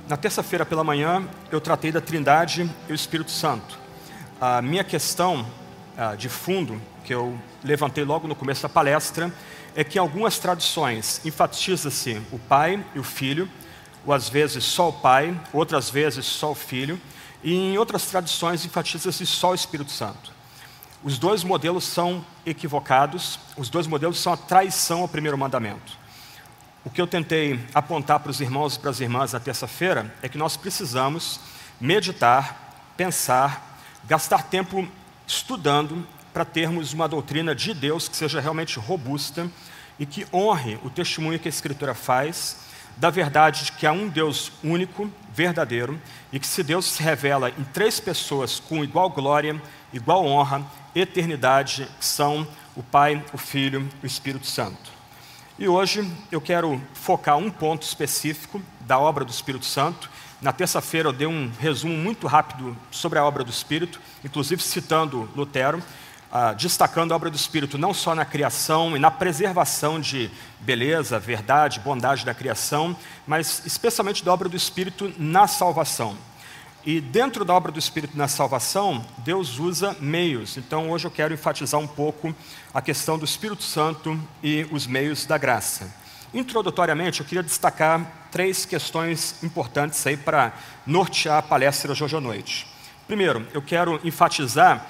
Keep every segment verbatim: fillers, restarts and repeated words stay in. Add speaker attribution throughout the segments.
Speaker 1: na terça-feira pela manhã, eu tratei da Trindade e o Espírito Santo. A minha questão ah, de fundo, que eu levantei logo no começo da palestra, é que em algumas tradições enfatiza-se o Pai e o Filho, ou às vezes só o Pai, outras vezes só o Filho, e em outras tradições enfatiza-se só o Espírito Santo. Os dois modelos são equivocados, os dois modelos são a traição ao primeiro mandamento. O que eu tentei apontar para os irmãos e para as irmãs na terça-feira é que nós precisamos meditar, pensar, gastar tempo estudando para termos uma doutrina de Deus que seja realmente robusta e que honre o testemunho que a Escritura faz da verdade de que há um Deus único, verdadeiro, e que se Deus se revela em três pessoas com igual glória, igual honra, eternidade, que são o Pai, o Filho e o Espírito Santo. E hoje eu quero focar um ponto específico da obra do Espírito Santo. Na terça-feira eu dei um resumo muito rápido sobre a obra do Espírito, inclusive citando Lutero, ah, destacando a obra do Espírito não só na criação e na preservação de beleza, verdade, bondade da criação, mas especialmente da obra do Espírito na salvação. E dentro da obra do Espírito na salvação, Deus usa meios. Então hoje eu quero enfatizar um pouco a questão do Espírito Santo e os meios da graça. Introdutoriamente, eu queria destacar três questões importantes aí para nortear a palestra de hoje à noite. Primeiro, eu quero enfatizar,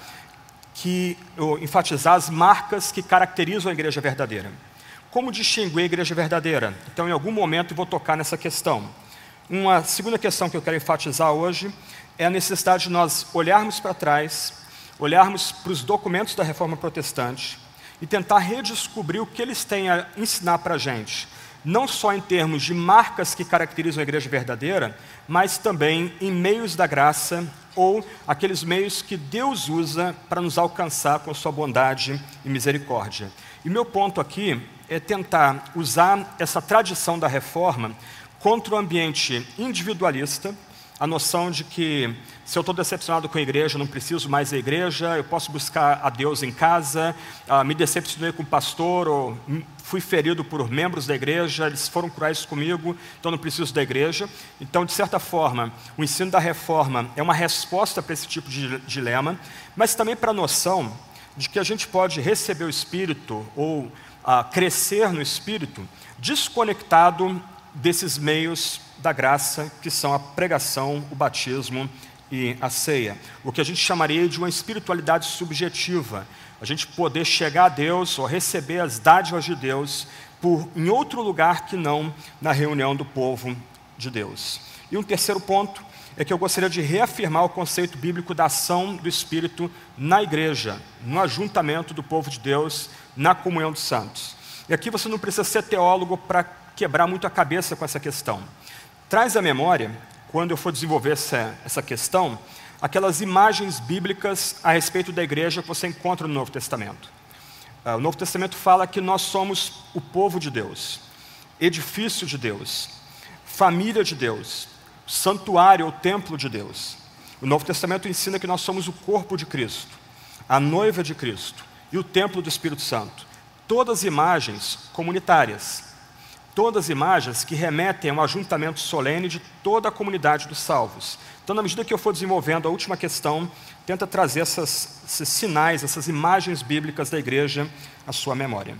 Speaker 1: que, eu, enfatizar as marcas que caracterizam a igreja verdadeira. Como distinguir a igreja verdadeira? Então, em algum momento, eu vou tocar nessa questão. Uma segunda questão que eu quero enfatizar hoje é a necessidade de nós olharmos para trás, olharmos para os documentos da Reforma Protestante e tentar redescobrir o que eles têm a ensinar para a gente, não só em termos de marcas que caracterizam a igreja verdadeira, mas também em meios da graça ou aqueles meios que Deus usa para nos alcançar com sua bondade e misericórdia. E meu ponto aqui é tentar usar essa tradição da Reforma contra o ambiente individualista, a noção de que se eu estou decepcionado com a igreja, eu não preciso mais da igreja, eu posso buscar a Deus em casa, ah, me decepcionei com o pastor, ou fui ferido por membros da igreja, eles foram cruéis comigo, então não preciso da igreja. Então, de certa forma, o ensino da Reforma é uma resposta para esse tipo de dilema, mas também para a noção de que a gente pode receber o Espírito ou ah, crescer no Espírito desconectado desses meios da graça, que são a pregação, o batismo e a ceia. O que a gente chamaria de uma espiritualidade subjetiva. A gente poder chegar a Deus ou receber as dádivas de Deus por, em outro lugar que não na reunião do povo de Deus. E um terceiro ponto é que eu gostaria de reafirmar o conceito bíblico da ação do Espírito na igreja, no ajuntamento do povo de Deus, na comunhão dos santos. E aqui você não precisa ser teólogo para quebrar muito a cabeça com essa questão. Traz à memória, quando eu for desenvolver essa, essa questão, aquelas imagens bíblicas a respeito da igreja que você encontra no Novo Testamento. O Novo Testamento fala que nós somos o povo de Deus, edifício de Deus, família de Deus, santuário ou templo de Deus. O Novo Testamento ensina que nós somos o corpo de Cristo, a noiva de Cristo e o templo do Espírito Santo. Todas imagens comunitárias. Todas imagens que remetem a um ajuntamento solene de toda a comunidade dos salvos. Então, na medida que eu for desenvolvendo a última questão, tenta trazer essas, esses sinais, essas imagens bíblicas da igreja à sua memória.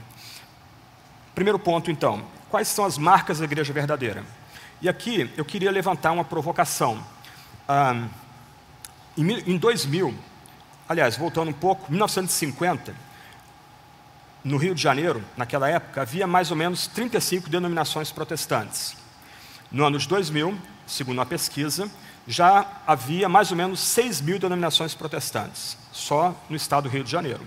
Speaker 1: Primeiro ponto, então, quais são as marcas da igreja verdadeira? E aqui eu queria levantar uma provocação. Ah, em, em dois mil, aliás, voltando um pouco, mil novecentos e cinquenta, no Rio de Janeiro, naquela época, havia mais ou menos trinta e cinco denominações protestantes. No ano de dois mil, segundo uma pesquisa, já havia mais ou menos seis mil denominações protestantes, só no estado do Rio de Janeiro.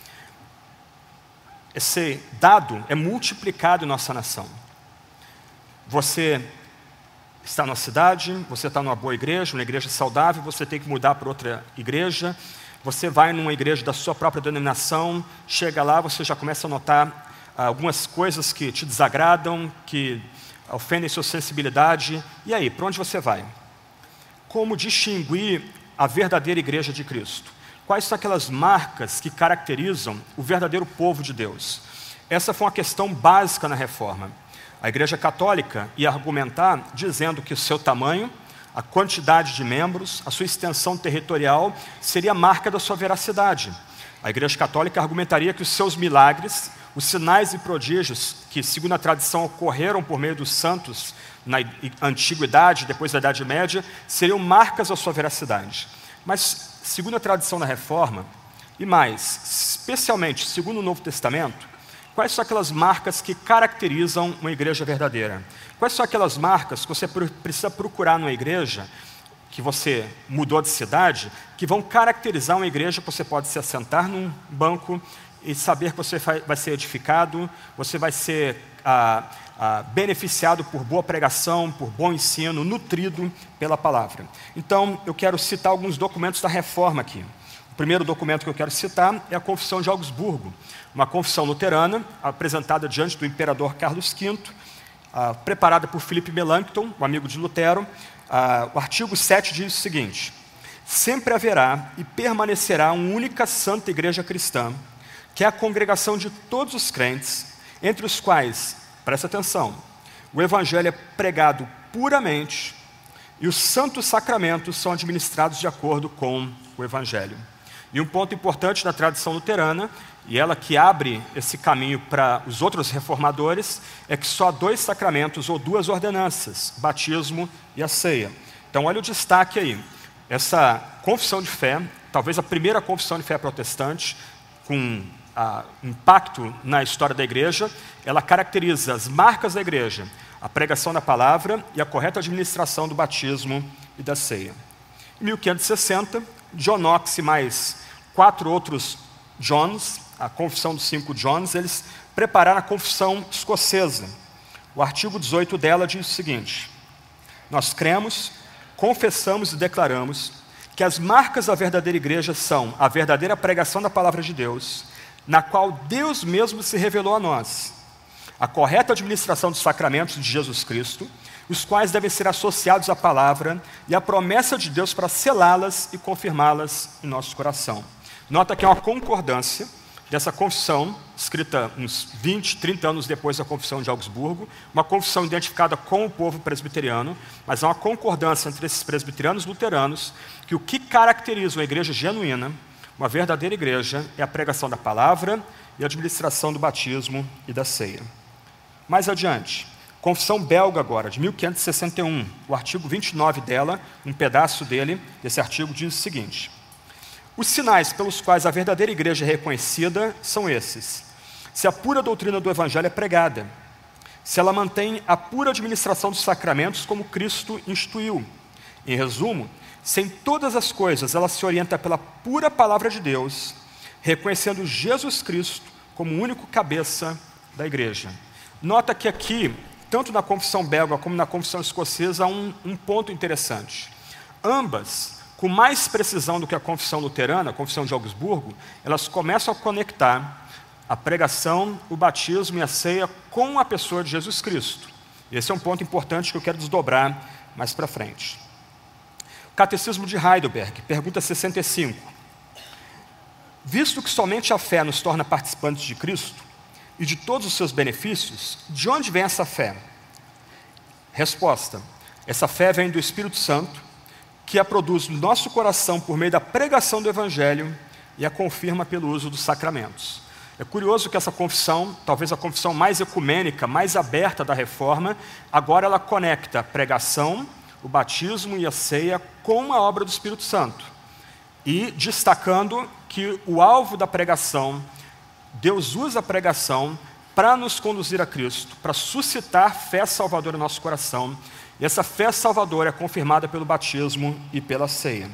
Speaker 1: Esse dado é multiplicado em nossa nação. Você está numa cidade, você está numa boa igreja, uma igreja saudável, você tem que mudar para outra igreja. Você vai numa igreja da sua própria denominação, chega lá, você já começa a notar ah, algumas coisas que te desagradam, que ofendem sua sensibilidade. E aí, para onde você vai? Como distinguir a verdadeira igreja de Cristo? Quais são aquelas marcas que caracterizam o verdadeiro povo de Deus? Essa foi uma questão básica na Reforma. A Igreja Católica ia argumentar dizendo que o seu tamanho, a quantidade de membros, a sua extensão territorial, seria marca da sua veracidade. A Igreja Católica argumentaria que os seus milagres, os sinais e prodígios que, segundo a tradição, ocorreram por meio dos santos na Antiguidade, depois da Idade Média, seriam marcas da sua veracidade. Mas, segundo a tradição da Reforma, e mais, especialmente segundo o Novo Testamento, quais são aquelas marcas que caracterizam uma igreja verdadeira? Quais são aquelas marcas que você precisa procurar numa igreja, que você mudou de cidade, que vão caracterizar uma igreja que você pode se assentar num banco e saber que você vai ser edificado, você vai ser ah, ah, beneficiado por boa pregação, por bom ensino, nutrido pela palavra. Então, eu quero citar alguns documentos da Reforma aqui. O primeiro documento que eu quero citar é a Confissão de Augsburgo, uma confissão luterana apresentada diante do imperador Carlos quinto, ah, preparada por Philippe Melanchthon, um amigo de Lutero. Ah, o artigo sete diz o seguinte: sempre haverá e permanecerá uma única santa igreja cristã, que é a congregação de todos os crentes, entre os quais, presta atenção, o evangelho é pregado puramente e os santos sacramentos são administrados de acordo com o evangelho. E um ponto importante na tradição luterana, e ela que abre esse caminho para os outros reformadores, é que só há dois sacramentos ou duas ordenanças, batismo e a ceia. Então olha o destaque aí. Essa confissão de fé, talvez a primeira confissão de fé protestante, com ah, impacto na história da igreja, ela caracteriza as marcas da igreja, a pregação da palavra e a correta administração do batismo e da ceia. Em mil quinhentos e sessenta, John Knox e mais quatro outros Johns, a confissão dos cinco Johns, eles prepararam a confissão escocesa. O artigo dezoito dela diz o seguinte: nós cremos, confessamos e declaramos que as marcas da verdadeira igreja são a verdadeira pregação da palavra de Deus, na qual Deus mesmo se revelou a nós, a correta administração dos sacramentos de Jesus Cristo, os quais devem ser associados à palavra e à promessa de Deus para selá-las e confirmá-las em nosso coração. Nota que é uma concordância dessa confissão, escrita uns vinte, trinta anos depois da confissão de Augsburgo, uma confissão identificada com o povo presbiteriano, mas há uma concordância entre esses presbiterianos luteranos, que o que caracteriza uma igreja genuína, uma verdadeira igreja, é a pregação da palavra e a administração do batismo e da ceia. Mais adiante, confissão belga agora, de mil quinhentos e sessenta e um, o artigo vinte e nove dela, um pedaço dele, desse artigo, diz o seguinte: os sinais pelos quais a verdadeira igreja é reconhecida são esses: se a pura doutrina do evangelho é pregada, se ela mantém a pura administração dos sacramentos como Cristo instituiu. Em resumo, se em todas as coisas ela se orienta pela pura palavra de Deus, reconhecendo Jesus Cristo como o único cabeça da igreja. Nota que aqui, tanto na confissão belga como na confissão escocesa, há um, um ponto interessante. Ambas, com mais precisão do que a confissão luterana, a confissão de Augsburgo, elas começam a conectar a pregação, o batismo e a ceia com a pessoa de Jesus Cristo. Esse é um ponto importante que eu quero desdobrar mais para frente. O Catecismo de Heidelberg, pergunta sessenta e cinco. Visto que somente a fé nos torna participantes de Cristo e de todos os seus benefícios, de onde vem essa fé? Resposta: essa fé vem do Espírito Santo, que a produz no nosso coração por meio da pregação do Evangelho e a confirma pelo uso dos sacramentos. É curioso que essa confissão, talvez a confissão mais ecumênica, mais aberta da Reforma, agora ela conecta a pregação, o batismo e a ceia com a obra do Espírito Santo. E destacando que o alvo da pregação, Deus usa a pregação para nos conduzir a Cristo, para suscitar fé salvadora no nosso coração. E essa fé salvadora é confirmada pelo batismo e pela ceia.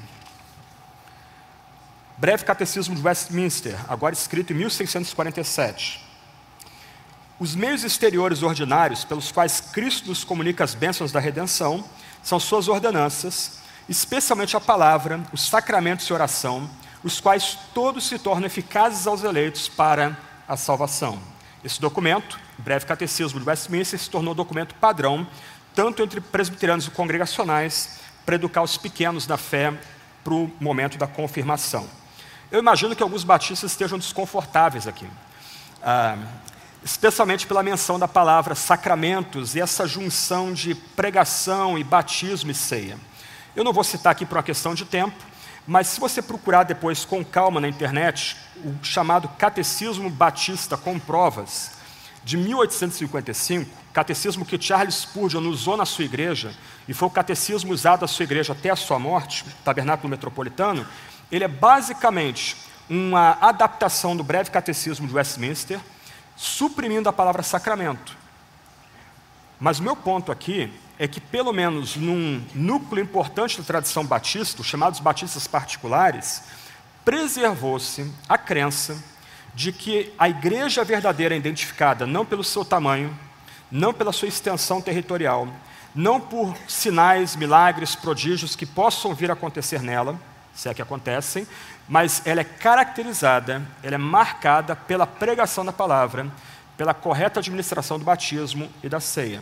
Speaker 1: Breve Catecismo de Westminster, agora escrito em mil seiscentos e quarenta e sete. Os meios exteriores ordinários pelos quais Cristo nos comunica as bênçãos da redenção são suas ordenanças, especialmente a palavra, os sacramentos e oração, os quais todos se tornam eficazes aos eleitos para a salvação. Esse documento, Breve Catecismo de Westminster, se tornou documento padrão, tanto entre presbiterianos e congregacionais, para educar os pequenos na fé para o momento da confirmação. Eu imagino que alguns batistas estejam desconfortáveis aqui, ah, especialmente pela menção da palavra sacramentos e essa junção de pregação e batismo e ceia. Eu não vou citar aqui por uma questão de tempo, mas se você procurar depois com calma na internet, o chamado Catecismo Batista com Provas, de mil oitocentos e cinquenta e cinco, catecismo que Charles Spurgeon usou na sua igreja, e foi o catecismo usado na sua igreja até a sua morte, Tabernáculo Metropolitano, ele é basicamente uma adaptação do breve catecismo de Westminster, suprimindo a palavra sacramento. Mas o meu ponto aqui é que, pelo menos num núcleo importante da tradição batista, os chamados batistas particulares, preservou-se a crença de que a igreja verdadeira é identificada não pelo seu tamanho, não pela sua extensão territorial, não por sinais, milagres, prodígios que possam vir a acontecer nela, se é que acontecem, mas ela é caracterizada, ela é marcada pela pregação da palavra, pela correta administração do batismo e da ceia.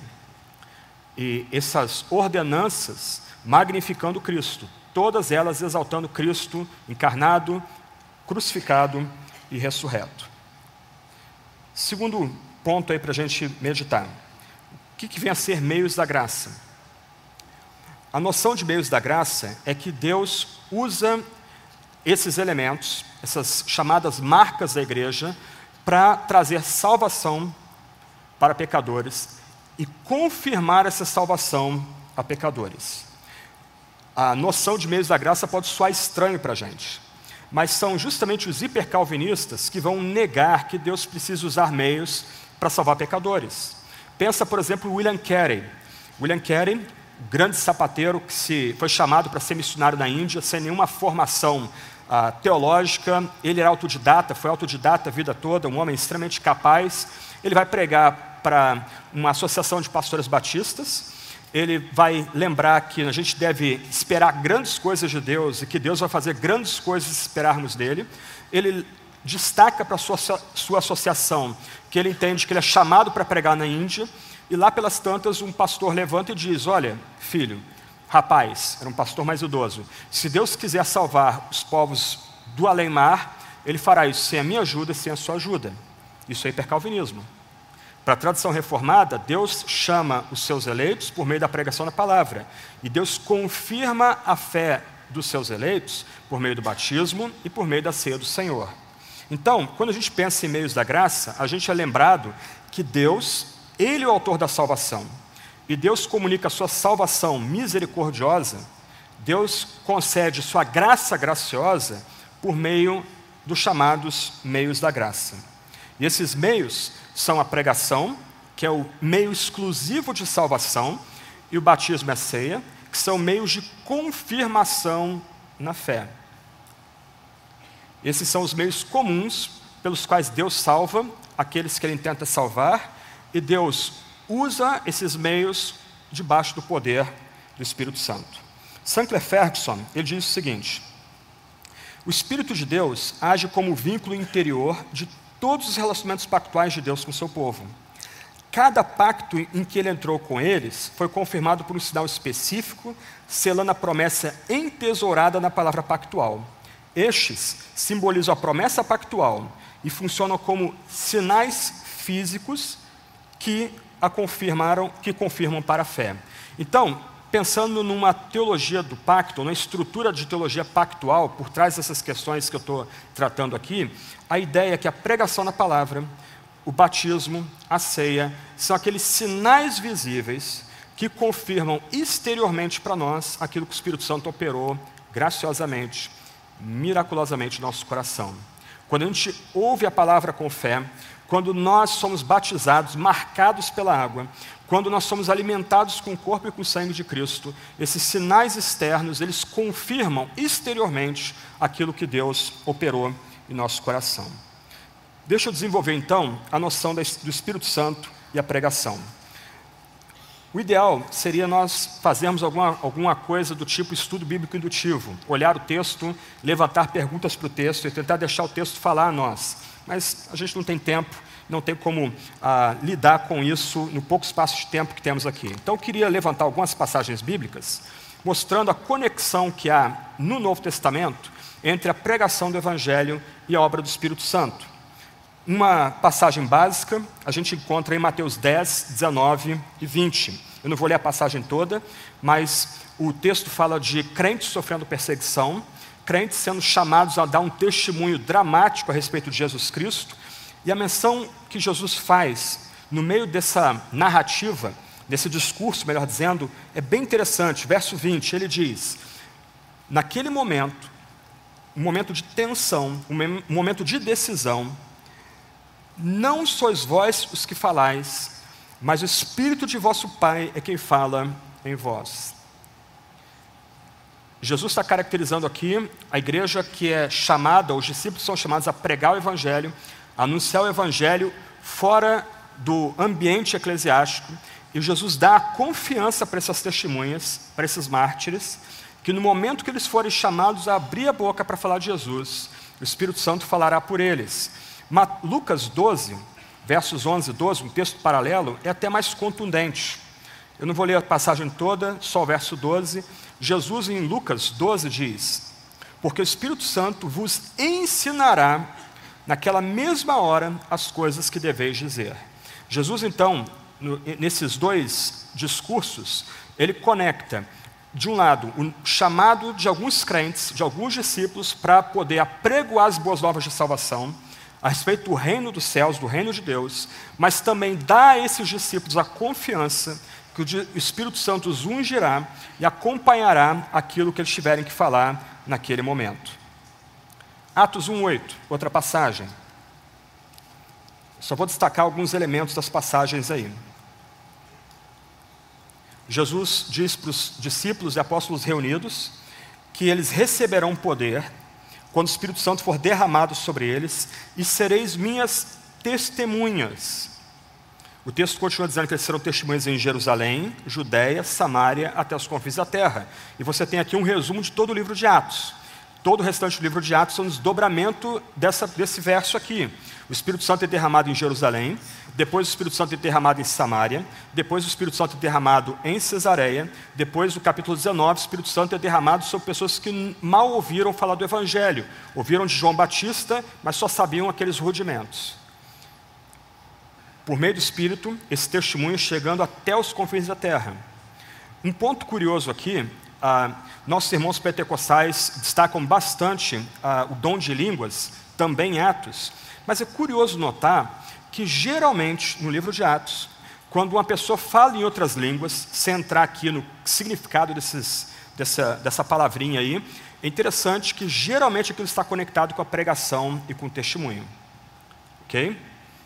Speaker 1: E essas ordenanças magnificando Cristo, todas elas exaltando Cristo encarnado, crucificado e ressurreto. Segundo ponto aí para a gente meditar. O que, que vem a ser meios da graça? A noção de meios da graça é que Deus usa esses elementos, essas chamadas marcas da igreja, para trazer salvação para pecadores e confirmar essa salvação a pecadores. A noção de meios da graça pode soar estranho para a gente, mas são justamente os hipercalvinistas que vão negar que Deus precisa usar meios para salvar pecadores. Pensa, por exemplo, William Carey. William Carey, grande sapateiro que se foi chamado para ser missionário na Índia, sem nenhuma formação ah, teológica, ele era autodidata, foi autodidata a vida toda, um homem extremamente capaz. Ele vai pregar para uma associação de pastores batistas, ele vai lembrar que a gente deve esperar grandes coisas de Deus e que Deus vai fazer grandes coisas se esperarmos dele. Ele destaca para a sua, sua associação que ele entende que ele é chamado para pregar na Índia, e lá pelas tantas um pastor levanta e diz: olha, filho, rapaz, era um pastor mais idoso, se Deus quiser salvar os povos do além-mar, ele fará isso sem a minha ajuda e sem a sua ajuda. Isso é hipercalvinismo. Para a tradição reformada, Deus chama os seus eleitos por meio da pregação da palavra. E Deus confirma a fé dos seus eleitos por meio do batismo e por meio da ceia do Senhor. Então, quando a gente pensa em meios da graça, a gente é lembrado que Deus, Ele é o autor da salvação. E Deus comunica a sua salvação misericordiosa, Deus concede sua graça graciosa por meio dos chamados meios da graça. E esses meios são a pregação, que é o meio exclusivo de salvação, e o batismo e a ceia, que são meios de confirmação na fé. Esses são os meios comuns pelos quais Deus salva aqueles que Ele tenta salvar, e Deus usa esses meios debaixo do poder do Espírito Santo. Sinclair Ferguson, ele diz o seguinte: o Espírito de Deus age como o vínculo interior de todos os relacionamentos pactuais de Deus com o seu povo. Cada pacto em que ele entrou com eles foi confirmado por um sinal específico, selando a promessa entesourada na palavra pactual. Estes simbolizam a promessa pactual e funcionam como sinais físicos que a confirmaram, que confirmam para a fé. Então, pensando numa teologia do pacto, numa estrutura de teologia pactual, por trás dessas questões que eu estou tratando aqui, a ideia é que a pregação da palavra, o batismo, a ceia, são aqueles sinais visíveis que confirmam exteriormente para nós aquilo que o Espírito Santo operou graciosamente, miraculosamente no nosso coração. Quando a gente ouve a palavra com fé, quando nós somos batizados, marcados pela água, quando nós somos alimentados com o corpo e com o sangue de Cristo, esses sinais externos, eles confirmam exteriormente aquilo que Deus operou em nosso coração. Deixa eu desenvolver então a noção do Espírito Santo e a pregação. O ideal seria nós fazermos alguma, alguma coisa do tipo estudo bíblico indutivo, olhar o texto, levantar perguntas para o texto e tentar deixar o texto falar a nós. Mas a gente não tem tempo, não tem como ah, lidar com isso no pouco espaço de tempo que temos aqui. Então eu queria levantar algumas passagens bíblicas, mostrando a conexão que há no Novo Testamento entre a pregação do Evangelho e a obra do Espírito Santo. Uma passagem básica a gente encontra em Mateus dez, dezenove e vinte. Eu não vou ler a passagem toda, mas o texto fala de crentes sofrendo perseguição, crentes sendo chamados a dar um testemunho dramático a respeito de Jesus Cristo, e a menção que Jesus faz no meio dessa narrativa, desse discurso, melhor dizendo, é bem interessante. Verso vinte, ele diz: naquele momento, um momento de tensão, um momento de decisão, não sois vós os que falais, mas o Espírito de vosso Pai é quem fala em vós. Jesus está caracterizando aqui a igreja que é chamada, os discípulos são chamados a pregar o Evangelho, a anunciar o Evangelho fora do ambiente eclesiástico, e Jesus dá a confiança para essas testemunhas, para esses mártires, que no momento que eles forem chamados a abrir a boca para falar de Jesus, o Espírito Santo falará por eles. Lucas doze, versos onze e doze, um texto paralelo, é até mais contundente. Eu não vou ler a passagem toda, só o verso doze. Jesus em Lucas doze diz: porque o Espírito Santo vos ensinará naquela mesma hora as coisas que deveis dizer. Jesus então, no, nesses dois discursos, ele conecta, de um lado, o chamado de alguns crentes, de alguns discípulos, para poder apregoar as boas novas de salvação, a respeito do reino dos céus, do reino de Deus, mas também dá a esses discípulos a confiança que o Espírito Santo os ungirá e acompanhará aquilo que eles tiverem que falar naquele momento. Atos um, oito, outra passagem. Só vou destacar alguns elementos das passagens aí. Jesus diz para os discípulos e apóstolos reunidos que eles receberão poder quando o Espírito Santo for derramado sobre eles, e sereis minhas testemunhas. O texto continua dizendo que eles serão testemunhas em Jerusalém, Judéia, Samária, até os confins da terra. E você tem aqui um resumo de todo o livro de Atos. Todo o restante do livro de Atos é um desdobramento dessa, desse verso aqui. O Espírito Santo é derramado em Jerusalém, depois o Espírito Santo é derramado em Samária, depois o Espírito Santo é derramado em Cesareia, depois no capítulo dezenove, o Espírito Santo é derramado sobre pessoas que mal ouviram falar do Evangelho. Ouviram de João Batista, mas só sabiam aqueles rudimentos. Por meio do Espírito, esse testemunho chegando até os confins da terra. Um ponto curioso aqui, ah, nossos irmãos pentecostais destacam bastante ah, o dom de línguas, também em Atos, mas é curioso notar que geralmente no livro de Atos, quando uma pessoa fala em outras línguas, sem entrar aqui no significado desses, dessa, dessa palavrinha aí, é interessante que geralmente aquilo está conectado com a pregação e com o testemunho. Ok?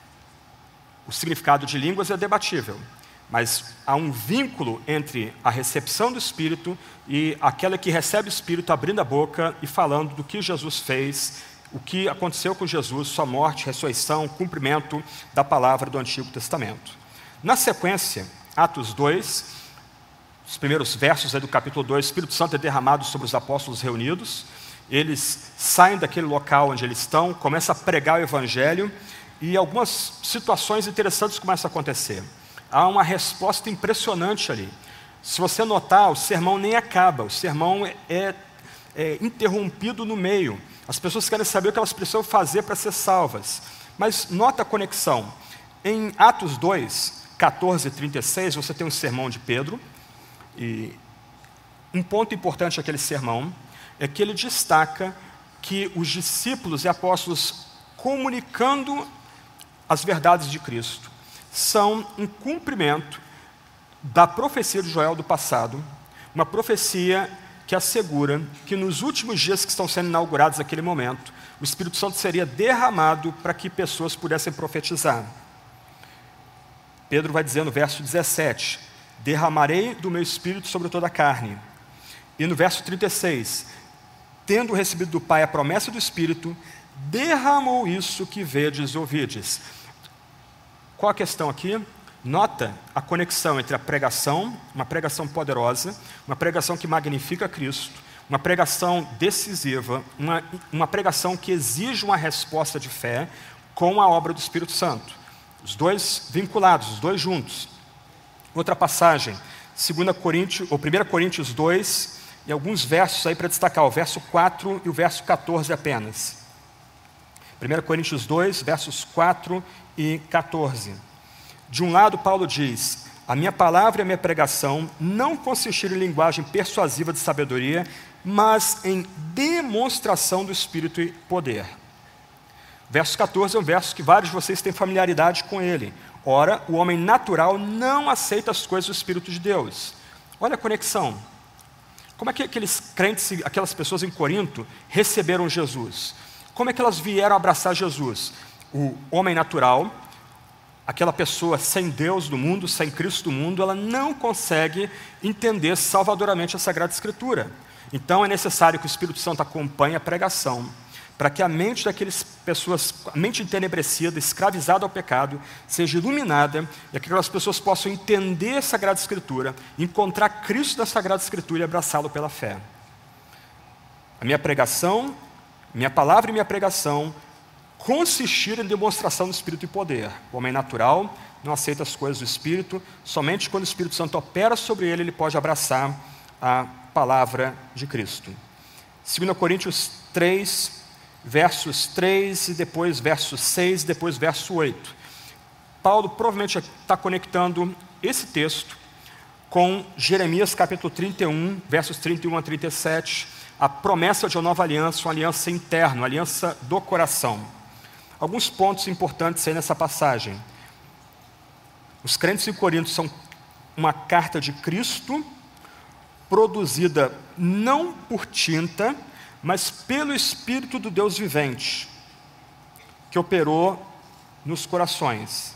Speaker 1: O significado de línguas é debatível, mas há um vínculo entre a recepção do Espírito e aquela que recebe o Espírito abrindo a boca e falando do que Jesus fez, o que aconteceu com Jesus, sua morte, ressurreição, cumprimento da palavra do Antigo Testamento. Na sequência, Atos dois, os primeiros versos aí do capítulo dois, o Espírito Santo é derramado sobre os apóstolos reunidos, eles saem daquele local onde eles estão, começam a pregar o Evangelho, e algumas situações interessantes começam a acontecer. Há uma resposta impressionante ali. Se você notar, o sermão nem acaba, o sermão é, é interrompido no meio. As pessoas querem saber o que elas precisam fazer para ser salvas. Mas nota a conexão. Em Atos dois, catorze e trinta e seis, você tem um sermão de Pedro. E um ponto importante daquele sermão é que ele destaca que os discípulos e apóstolos, comunicando as verdades de Cristo, são um cumprimento da profecia de Joel do passado, uma profecia que assegura que nos últimos dias que estão sendo inaugurados naquele momento, o Espírito Santo seria derramado para que pessoas pudessem profetizar. Pedro vai dizer no verso dezessete, derramarei do meu Espírito sobre toda a carne. E no verso trinta e seis, tendo recebido do Pai a promessa do Espírito, derramou isso que vedes e ouvides. Qual a questão aqui? Nota a conexão entre a pregação, uma pregação poderosa, uma pregação que magnifica Cristo, uma pregação decisiva, uma, uma pregação que exige uma resposta de fé com a obra do Espírito Santo. Os dois vinculados, os dois juntos. Outra passagem, segunda Coríntios, ou primeira Coríntios dois, e alguns versos aí para destacar, o verso quatro e o verso catorze apenas. primeira Coríntios dois, versos quatro e catorze. De um lado, Paulo diz, A minha palavra e a minha pregação não consistiram em linguagem persuasiva de sabedoria, mas em demonstração do Espírito e poder. Verso quatorze é um verso que vários de vocês têm familiaridade com ele. Ora, o homem natural não aceita as coisas do Espírito de Deus. Olha a conexão. Como é que aqueles crentes, aquelas pessoas em Corinto, receberam Jesus? Como é que elas vieram abraçar Jesus? O homem natural, aquela pessoa sem Deus do mundo, sem Cristo do mundo, ela não consegue entender salvadoramente a Sagrada Escritura. Então é necessário que o Espírito Santo acompanhe a pregação, para que a mente daquelas pessoas, a mente entenebrecida, escravizada ao pecado, seja iluminada e aquelas pessoas possam entender a Sagrada Escritura, encontrar Cristo na Sagrada Escritura e abraçá-lo pela fé. A minha pregação, minha palavra e minha pregação consistiram em demonstração do Espírito e poder. O homem natural não aceita as coisas do Espírito, somente quando o Espírito Santo opera sobre ele, ele pode abraçar a palavra de Cristo. Segunda Coríntios três, versos três, e depois verso seis, e depois verso oito. Paulo provavelmente está conectando esse texto com Jeremias capítulo trinta e um, versos trinta e um a trinta e sete, a promessa de uma nova aliança, uma aliança interna, uma aliança do coração. Alguns pontos importantes aí nessa passagem. Os crentes em Corinto são uma carta de Cristo, produzida não por tinta, mas pelo Espírito do Deus vivente, que operou nos corações.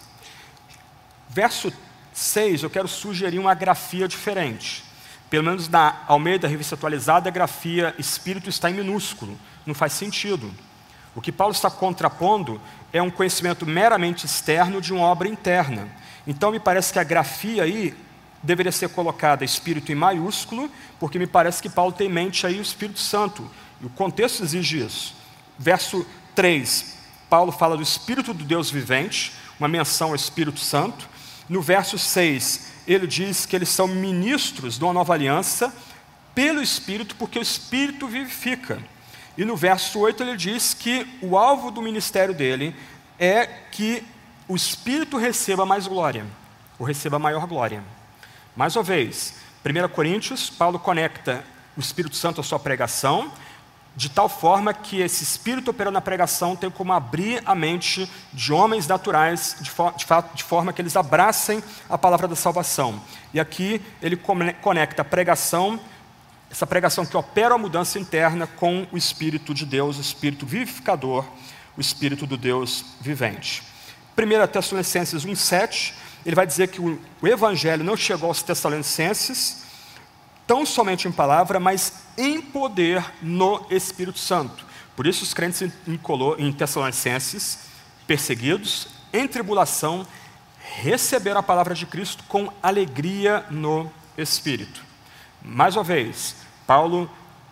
Speaker 1: Verso seis, eu quero sugerir uma grafia diferente. Pelo menos na Almeida Revista Atualizada, a grafia Espírito está em minúsculo. Não faz sentido. O que Paulo está contrapondo é um conhecimento meramente externo de uma obra interna. Então me parece que a grafia aí deveria ser colocada Espírito em maiúsculo, porque me parece que Paulo tem em mente aí o Espírito Santo. E o contexto exige isso. Verso três, Paulo fala do Espírito do Deus vivente, uma menção ao Espírito Santo. No verso seis, ele diz que eles são ministros de uma nova aliança pelo Espírito, porque o Espírito vivifica. E no verso oito ele diz que o alvo do ministério dele é que o Espírito receba mais glória, ou receba maior glória. Mais uma vez, primeira Coríntios, Paulo conecta o Espírito Santo à sua pregação, de tal forma que esse Espírito operando na pregação tem como abrir a mente de homens naturais, de, for, de, de forma que eles abracem a palavra da salvação. E aqui ele conecta a pregação, essa pregação que opera a mudança interna, com o Espírito de Deus, o Espírito vivificador, o Espírito do Deus vivente. primeira Tessalonicenses um, sete, ele vai dizer que o, o Evangelho não chegou aos Tessalonicenses tão somente em palavra, mas em poder no Espírito Santo. Por isso os crentes em, em Tessalonicenses, perseguidos, em tribulação, receberam a palavra de Cristo com alegria no Espírito. Mais uma vez, Paulo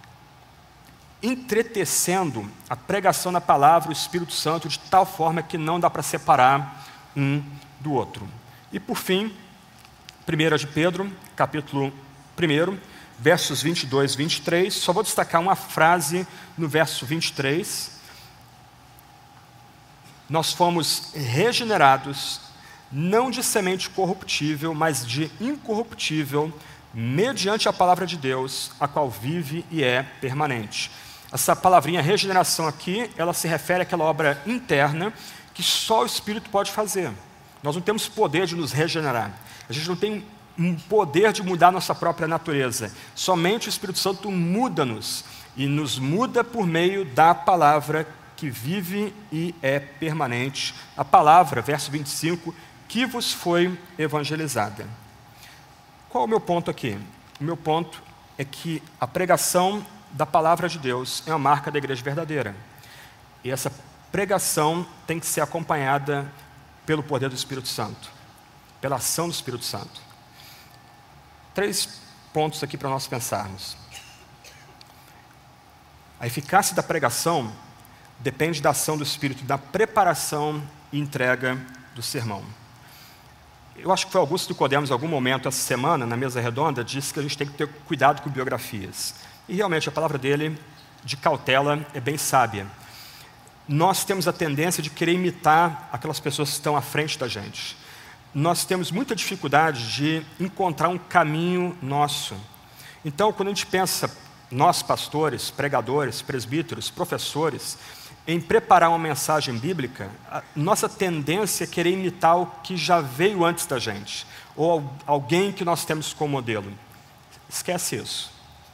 Speaker 1: entretecendo a pregação da palavra, o Espírito Santo, de tal forma que não dá para separar um do outro. E por fim, primeira de Pedro, capítulo um, versos vinte e dois e vinte e três, só vou destacar uma frase no verso vinte e três. Nós fomos regenerados, não de semente corruptível, mas de incorruptível, mediante a palavra de Deus, a qual vive e é permanente. Essa palavrinha regeneração aqui, ela se refere àquela obra interna que só o Espírito pode fazer. Nós não temos poder de nos regenerar. A gente não tem um poder de mudar nossa própria natureza. Somente o Espírito Santo muda-nos, e nos muda por meio da palavra que vive e é permanente. A palavra, verso vinte e cinco, que vos foi evangelizada. Qual é o meu ponto aqui? O meu ponto é que a pregação da palavra de Deus é uma marca da igreja verdadeira. E essa pregação tem que ser acompanhada pelo poder do Espírito Santo, pela ação do Espírito Santo. Três pontos aqui para nós pensarmos. A eficácia da pregação depende da ação do Espírito, da preparação e entrega do sermão. Eu acho que foi Augusto Nicodemos, em algum momento essa semana, na mesa redonda, disse que a gente tem que ter cuidado com biografias. E realmente a palavra dele, de cautela, é bem sábia. Nós temos a tendência de querer imitar aquelas pessoas que estão à frente da gente. nós temos muita dificuldade de encontrar um caminho nosso. Então, quando a gente pensa, nós pastores, pregadores, presbíteros, professores, em preparar uma mensagem bíblica, a nossa tendência é querer imitar o que já veio antes da gente, ou alguém que nós temos como modelo. Esquece isso.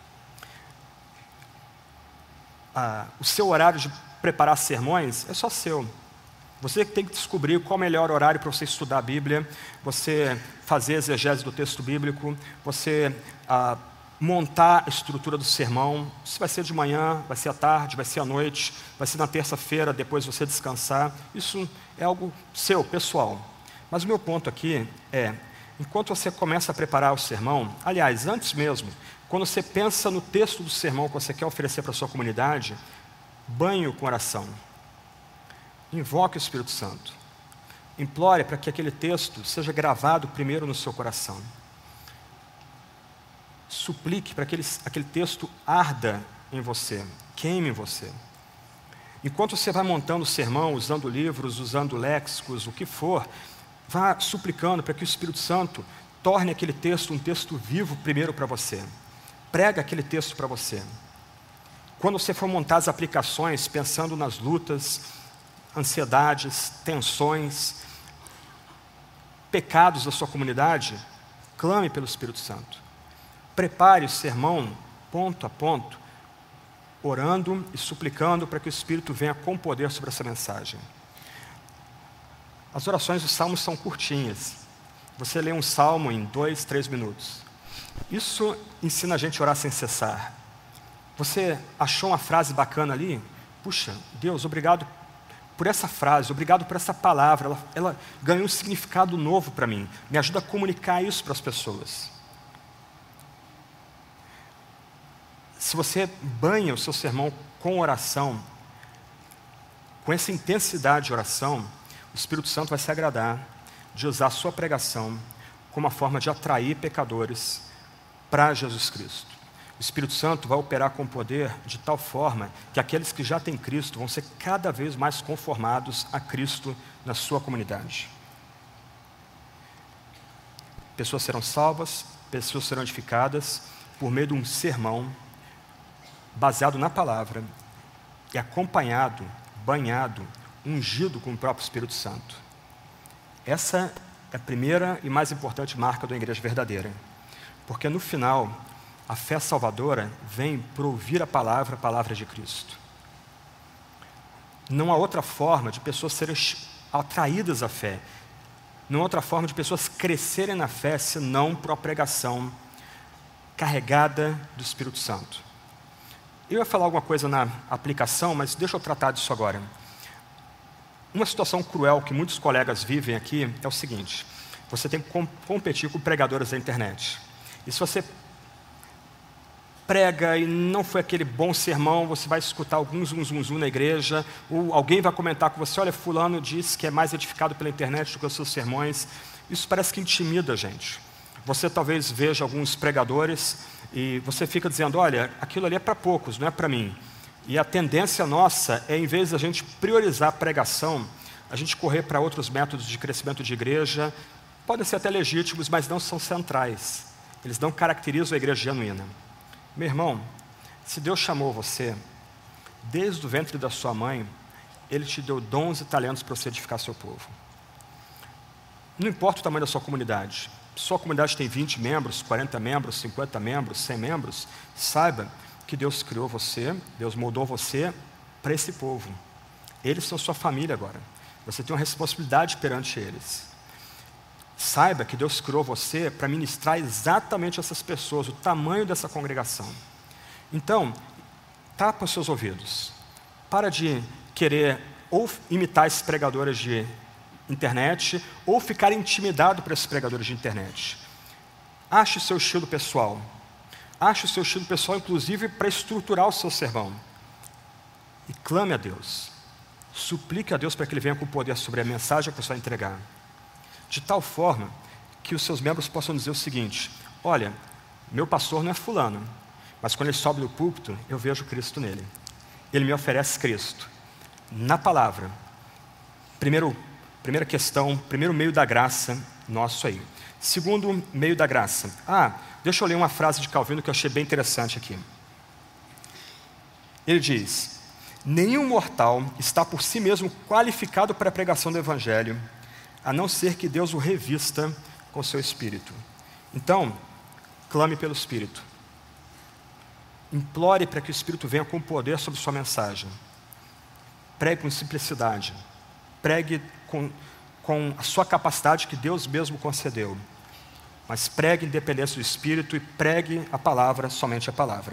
Speaker 1: Ah, o seu horário de preparar sermões é só seu. Você tem que descobrir qual é o melhor horário para você estudar a Bíblia, você fazer exegese do texto bíblico, você ah, montar a estrutura do sermão. Se vai ser de manhã, vai ser à tarde, vai ser à noite, vai ser na terça-feira, depois você descansar. Isso é algo seu, pessoal. Mas o meu ponto aqui é, enquanto você começa a preparar o sermão, aliás, antes mesmo, quando você pensa no texto do sermão que você quer oferecer para a sua comunidade, banhe-o com oração. Invoque o Espírito Santo. Implore para que aquele texto seja gravado primeiro no seu coração. Suplique para que aquele, aquele texto arda em você, queime em você. Enquanto você vai montando o sermão, usando livros, usando léxicos, o que for, vá suplicando para que o Espírito Santo torne aquele texto um texto vivo primeiro para você. Prega aquele texto para você. Quando você for montar as aplicações, pensando nas lutas, ansiedades, tensões, pecados da sua comunidade, clame pelo Espírito Santo. Prepare o sermão ponto a ponto, orando e suplicando para que o Espírito venha com poder sobre essa mensagem. As orações dos salmos são curtinhas. Você lê um salmo em dois, três minutos. Isso ensina a gente a orar sem cessar. Você achou uma frase bacana ali? Puxa, Deus, obrigado por essa frase, obrigado por essa palavra. Ela, ela ganhou um significado novo para mim. Me ajuda a comunicar isso para as pessoas. Se você banha o seu sermão com oração, com essa intensidade de oração, o Espírito Santo vai se agradar de usar a sua pregação como uma forma de atrair pecadores para Jesus Cristo. O Espírito Santo vai operar com poder de tal forma que aqueles que já têm Cristo vão ser cada vez mais conformados a Cristo na sua comunidade. Pessoas serão salvas, pessoas serão edificadas por meio de um sermão baseado na palavra e acompanhado, banhado, ungido com o próprio Espírito Santo. Essa é a primeira e mais importante marca da igreja verdadeira. Porque no final, a fé salvadora vem por ouvir a palavra, a palavra de Cristo. Não há outra forma de pessoas serem atraídas à fé. Não há outra forma de pessoas crescerem na fé, senão por uma pregação carregada do Espírito Santo. Eu ia falar alguma coisa na aplicação, mas deixa eu tratar disso agora. Uma situação cruel que muitos colegas vivem aqui é o seguinte: você tem que competir com pregadores da internet. E se você prega e não foi aquele bom sermão, você vai escutar algum zum, zum, zum na igreja, ou alguém vai comentar com você: olha, fulano disse que é mais edificado pela internet do que os seus sermões. Isso parece que intimida a gente. Você talvez veja alguns pregadores e você fica dizendo: olha, aquilo ali é para poucos, não é para mim. E a tendência nossa é, em vez de a gente priorizar a pregação, a gente correr para outros métodos de crescimento de igreja. Podem ser até legítimos, mas não são centrais. Eles não caracterizam a igreja genuína. Meu irmão, se Deus chamou você, desde o ventre da sua mãe, Ele te deu dons e talentos para você edificar seu povo. Não importa o tamanho da sua comunidade. Se sua comunidade tem vinte membros, quarenta membros, cinquenta membros, cem membros, saiba que Deus criou você, Deus moldou você para esse povo. Eles são sua família agora. Você tem uma responsabilidade perante eles. Saiba que Deus criou você para ministrar exatamente essas pessoas, o tamanho dessa congregação. Então, tapa os seus ouvidos. Para de querer ou imitar esses pregadores de internet, ou ficar intimidado por esses pregadores de internet. Ache o seu estilo pessoal. Ache o seu estilo pessoal, inclusive, para estruturar o seu sermão. E clame a Deus. Suplique a Deus para que Ele venha com poder sobre a mensagem que você vai entregar. De tal forma que os seus membros possam dizer o seguinte: olha, meu pastor não é fulano, mas quando ele sobe do púlpito, eu vejo Cristo nele. Ele me oferece Cristo. Na palavra. Primeiro, primeira questão, primeiro meio da graça nosso aí. Segundo meio da graça. Ah, deixa eu ler uma frase de Calvino que eu achei bem interessante aqui. Ele diz: nenhum mortal está por si mesmo qualificado para a pregação do Evangelho, a não ser que Deus o revista com seu Espírito. Então, clame pelo Espírito. Implore para que o Espírito venha com poder sobre sua mensagem. Pregue com simplicidade. Pregue com, com a sua capacidade que Deus mesmo concedeu. Mas pregue independência do Espírito e pregue a palavra, somente a palavra.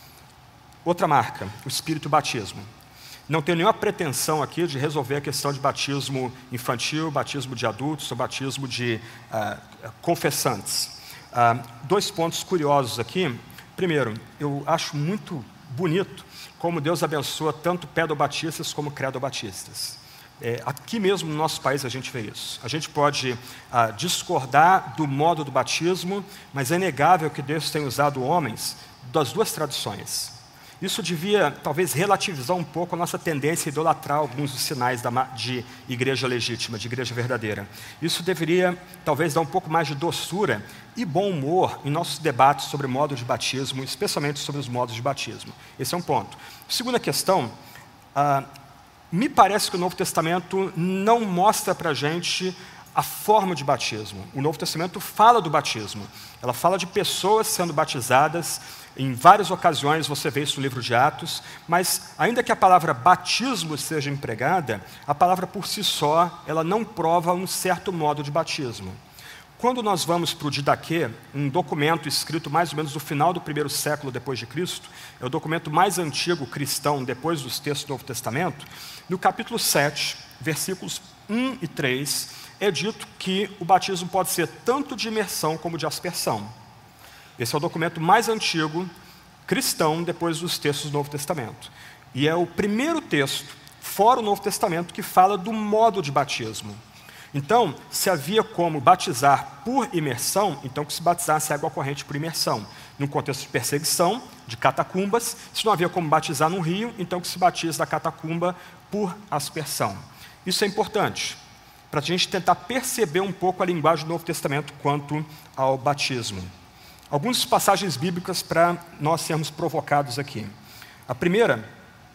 Speaker 1: Outra marca, o Espírito e o batismo. Não tenho nenhuma pretensão aqui de resolver a questão de batismo infantil, batismo de adultos ou batismo de uh, confessantes. Uh, dois pontos curiosos aqui. Primeiro, eu acho muito bonito como Deus abençoa tanto pedobatistas como credobatistas. É, aqui mesmo no nosso país a gente vê isso. A gente pode ah, discordar do modo do batismo, mas é inegável que Deus tem usado homens das duas tradições. Isso devia, talvez, relativizar um pouco a nossa tendência a idolatrar alguns dos sinais da, de igreja legítima, de igreja verdadeira. Isso deveria, talvez, dar um pouco mais de doçura e bom humor em nossos debates sobre modo de batismo, especialmente sobre os modos de batismo. Esse é um ponto. Segunda questão, ah, me parece que o Novo Testamento não mostra para a gente a forma de batismo. O Novo Testamento fala do batismo. Ela fala de pessoas sendo batizadas. Em várias ocasiões você vê isso no livro de Atos, mas ainda que a palavra batismo seja empregada, a palavra por si só, ela não prova um certo modo de batismo. Quando nós vamos para o Didaquê, um documento escrito mais ou menos no final do primeiro século depois de Cristo, é o documento mais antigo cristão depois dos textos do Novo Testamento, no capítulo sete, versículos um e três, é dito que o batismo pode ser tanto de imersão como de aspersão. Esse é o documento mais antigo cristão depois dos textos do Novo Testamento. E é o primeiro texto, fora o Novo Testamento, que fala do modo de batismo. Então, se havia como batizar por imersão, então que se batizasse água corrente por imersão. Num contexto de perseguição, de catacumbas, se não havia como batizar num rio, então que se batiza da catacumba por aspersão. Isso é importante, para a gente tentar perceber um pouco a linguagem do Novo Testamento quanto ao batismo. Algumas passagens bíblicas para nós sermos provocados aqui. A primeira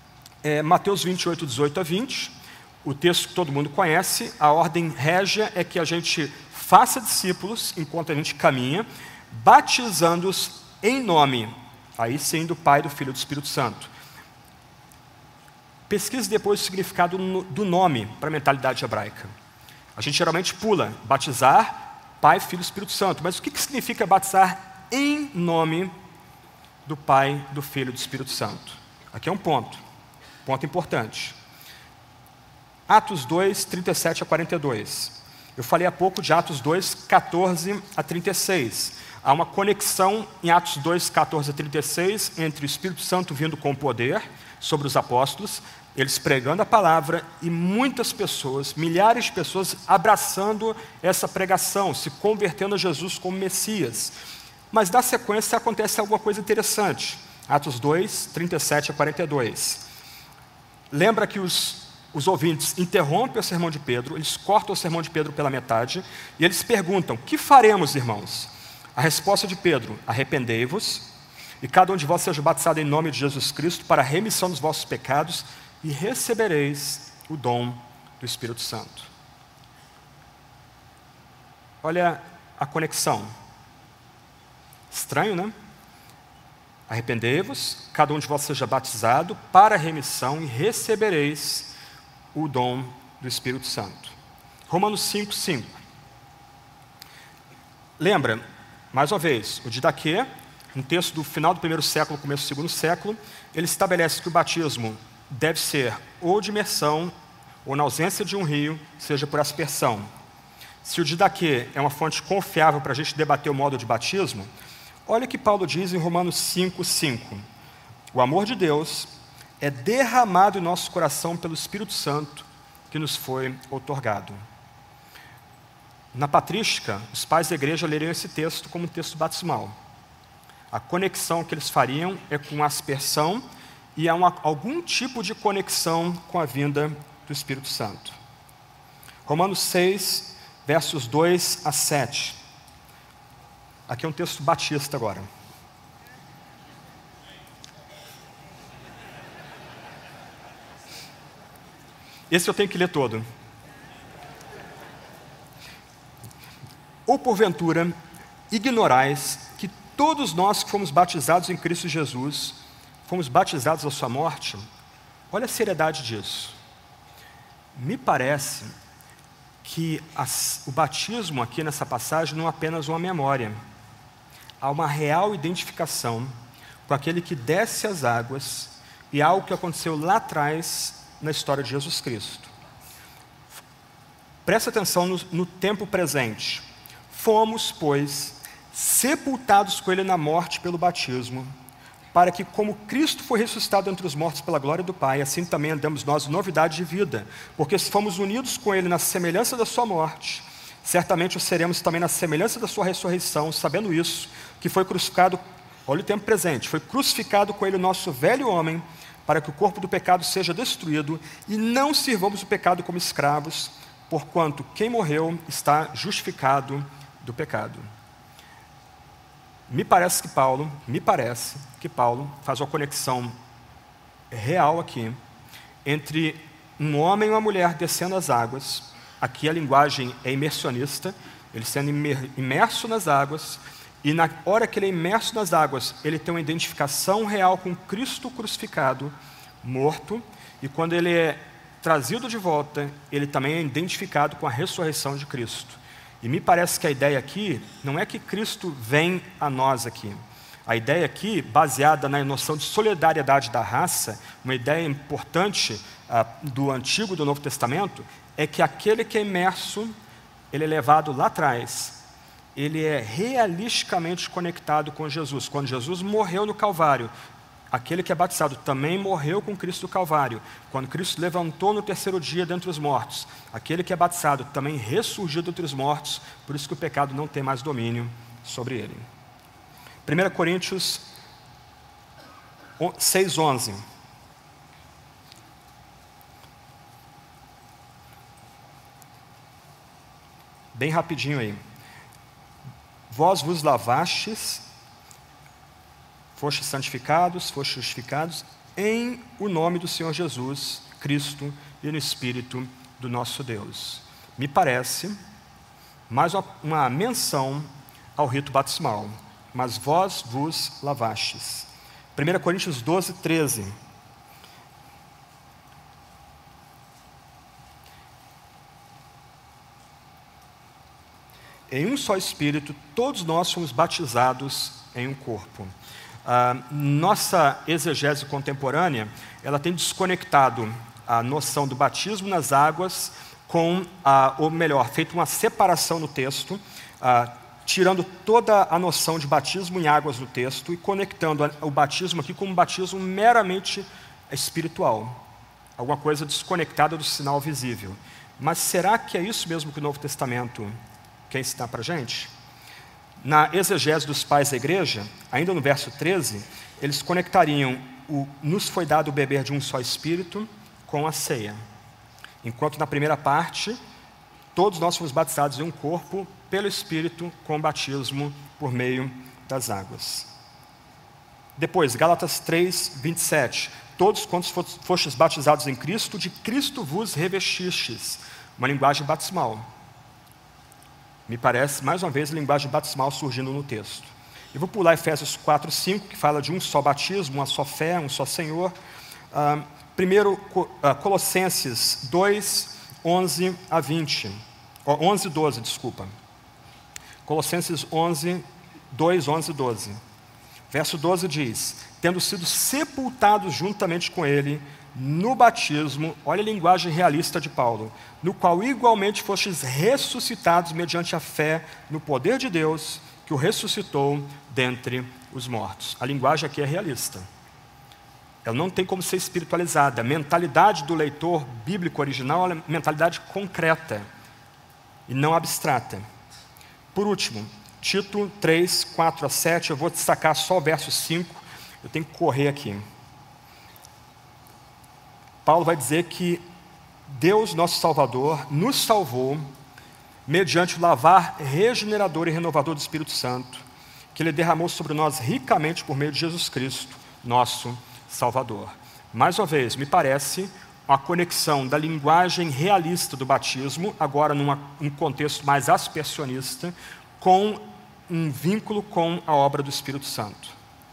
Speaker 1: é Mateus vinte e oito, dezoito a vinte, o texto que todo mundo conhece. A ordem régia é que a gente faça discípulos enquanto a gente caminha, batizando-os em nome, aí sim, do Pai, do Filho e do Espírito Santo. Pesquise depois o significado do nome para a mentalidade hebraica. A gente geralmente pula, batizar, Pai, Filho e Espírito Santo. Mas o que, que significa batizar em nome do Pai, do Filho e do Espírito Santo? Aqui é um ponto, ponto importante. Atos dois, trinta e sete a quarenta e dois. Eu falei há pouco de Atos dois, quatorze a trinta e seis. Há uma conexão em Atos dois, quatorze a trinta e seis entre o Espírito Santo vindo com poder sobre os apóstolos, eles pregando a palavra e muitas pessoas, milhares de pessoas abraçando essa pregação, se convertendo a Jesus como Messias. Mas na sequência acontece alguma coisa interessante. Atos dois, trinta e sete a quarenta e dois. Lembra que os, os ouvintes interrompem o sermão de Pedro, eles cortam o sermão de Pedro pela metade, e eles perguntam: que faremos, irmãos? A resposta de Pedro: arrependei-vos, e cada um de vós seja batizado em nome de Jesus Cristo para a remissão dos vossos pecados, e recebereis o dom do Espírito Santo. Olha a conexão. Estranho, né? Arrependei-vos, cada um de vós seja batizado para a remissão e recebereis o dom do Espírito Santo. Romanos cinco, cinco. Lembra, mais uma vez, o Didaquê, um texto do final do primeiro século, começo do segundo século, ele estabelece que o batismo deve ser ou de imersão, ou na ausência de um rio, seja por aspersão. Se o Didaquê é uma fonte confiável para a gente debater o modo de batismo, olha o que Paulo diz em Romanos cinco, cinco. O amor de Deus é derramado em nosso coração pelo Espírito Santo que nos foi outorgado. Na patrística, os pais da igreja leriam esse texto como um texto batismal. A conexão que eles fariam é com a aspersão e há uma, algum tipo de conexão com a vinda do Espírito Santo. Romanos seis, versos dois a sete. Aqui é um texto batista agora. Esse eu tenho que ler todo. Ou porventura, ignorais que todos nós que fomos batizados em Cristo Jesus, fomos batizados à sua morte? Olha a seriedade disso. Me parece que as, o batismo aqui nessa passagem não é apenas uma memória. Há uma real identificação com aquele que desce as águas e algo que aconteceu lá atrás na história de Jesus Cristo. Presta atenção no, no tempo presente. Fomos, pois, sepultados com ele na morte pelo batismo, para que, como Cristo foi ressuscitado entre os mortos pela glória do Pai, assim também andamos nós em novidade de vida, porque se fomos unidos com ele na semelhança da sua morte, certamente o seremos também na semelhança da sua ressurreição, sabendo isso, que foi crucificado, olha o tempo presente, foi crucificado com ele o nosso velho homem, para que o corpo do pecado seja destruído, e não sirvamos o pecado como escravos, porquanto quem morreu está justificado do pecado. Me parece que Paulo, me parece que Paulo faz uma conexão real aqui entre um homem e uma mulher descendo as águas. Aqui a linguagem é imersionista, ele sendo imerso nas águas, e na hora que ele é imerso nas águas, ele tem uma identificação real com Cristo crucificado, morto, e quando ele é trazido de volta, ele também é identificado com a ressurreição de Cristo. E me parece que a ideia aqui não é que Cristo vem a nós aqui. A ideia aqui, baseada na noção de solidariedade da raça, uma ideia importante ah, do Antigo e do Novo Testamento, é que aquele que é imerso, ele é levado lá atrás, ele é realisticamente conectado com Jesus. Quando Jesus morreu no Calvário, aquele que é batizado também morreu com Cristo do Calvário. Quando Cristo levantou no terceiro dia dentre os mortos, aquele que é batizado também ressurgiu dentre os mortos, por isso que o pecado não tem mais domínio sobre ele. primeira Coríntios seis, onze. Bem rapidinho aí. Vós vos lavastes, fostes santificados, fostes justificados em o nome do Senhor Jesus Cristo e no Espírito do nosso Deus. Me parece mais uma, uma menção ao rito batismal. Mas vós vos lavastes. primeira Coríntios doze, treze. Em um só Espírito, todos nós fomos batizados em um corpo. A nossa exegese contemporânea, ela tem desconectado a noção do batismo nas águas com, a, ou melhor, feito uma separação no texto, a, tirando toda a noção de batismo em águas no texto e conectando a, o batismo aqui com um batismo meramente espiritual, alguma coisa desconectada do sinal visível. Mas será que é isso mesmo que o Novo Testamento quer ensinar para a gente? Na exegese dos pais da igreja, ainda no verso treze, eles conectariam o nos foi dado o beber de um só Espírito com a ceia. Enquanto na primeira parte, todos nós fomos batizados em um corpo pelo Espírito com o batismo por meio das águas. Depois, Gálatas três, vinte e sete. Todos quantos fostes batizados em Cristo, de Cristo vos revestistes. Uma linguagem batismal. Me parece, mais uma vez, a linguagem batismal surgindo no texto. Eu vou pular Efésios quatro, cinco, que fala de um só batismo, uma só fé, um só Senhor. Ah, primeiro, Colossenses dois, onze a vinte. onze, doze, desculpa. Colossenses onze, dois, onze e doze. Verso doze diz: tendo sido sepultados juntamente com ele no batismo, olha a linguagem realista de Paulo, no qual igualmente fostes ressuscitados mediante a fé no poder de Deus, que o ressuscitou dentre os mortos. A linguagem aqui é realista. Ela não tem como ser espiritualizada. A mentalidade do leitor bíblico original é uma mentalidade concreta e não abstrata. Por último, Tito três, quatro a sete, eu vou destacar só o verso cinco, eu tenho que correr aqui. Paulo vai dizer que Deus, nosso Salvador, nos salvou mediante o lavar regenerador e renovador do Espírito Santo, que Ele derramou sobre nós ricamente por meio de Jesus Cristo, nosso Salvador. Mais uma vez, me parece uma conexão da linguagem realista do batismo, agora numa, num contexto mais aspersionista, com um vínculo com a obra do Espírito Santo.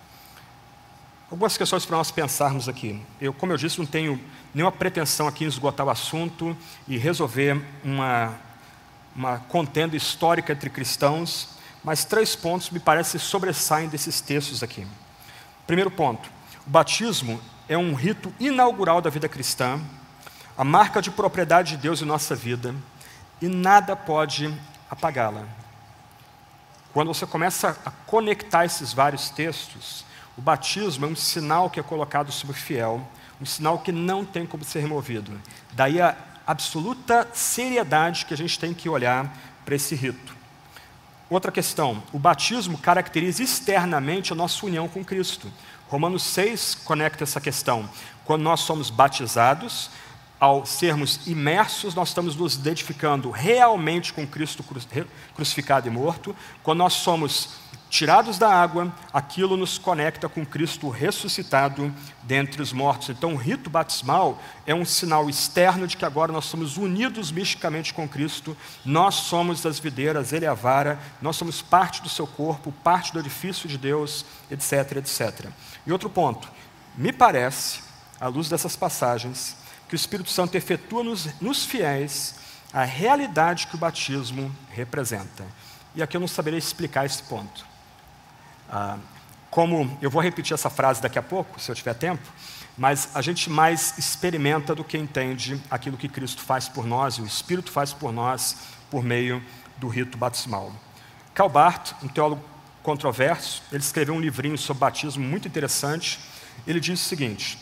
Speaker 1: Algumas questões para nós pensarmos aqui. Eu, como eu disse, não tenho nenhuma pretensão aqui em esgotar o assunto e resolver uma, uma contenda histórica entre cristãos, mas três pontos me parecem sobressaem desses textos aqui. Primeiro ponto, o batismo é um rito inaugural da vida cristã, a marca de propriedade de Deus em nossa vida, e nada pode apagá-la. Quando você começa a conectar esses vários textos, o batismo é um sinal que é colocado sobre o fiel, um sinal que não tem como ser removido. Daí a absoluta seriedade que a gente tem que olhar para esse rito. Outra questão, o batismo caracteriza externamente a nossa união com Cristo. Romanos seis conecta essa questão. Quando nós somos batizados, ao sermos imersos, nós estamos nos identificando realmente com Cristo crucificado e morto. Quando nós somos tirados da água, aquilo nos conecta com Cristo ressuscitado dentre os mortos. Então, o rito batismal é um sinal externo de que agora nós somos unidos misticamente com Cristo, nós somos as videiras, Ele é a vara, nós somos parte do seu corpo, parte do edifício de Deus, etc, etcétera. E outro ponto, me parece, à luz dessas passagens, que o Espírito Santo efetua nos, nos fiéis a realidade que o batismo representa. E aqui eu não saberia explicar esse ponto. Ah, como eu vou repetir essa frase daqui a pouco, se eu tiver tempo, mas a gente mais experimenta do que entende aquilo que Cristo faz por nós, e o Espírito faz por nós, por meio do rito batismal. Karl Barth, um teólogo controverso, ele escreveu um livrinho sobre batismo muito interessante. Ele diz o seguinte: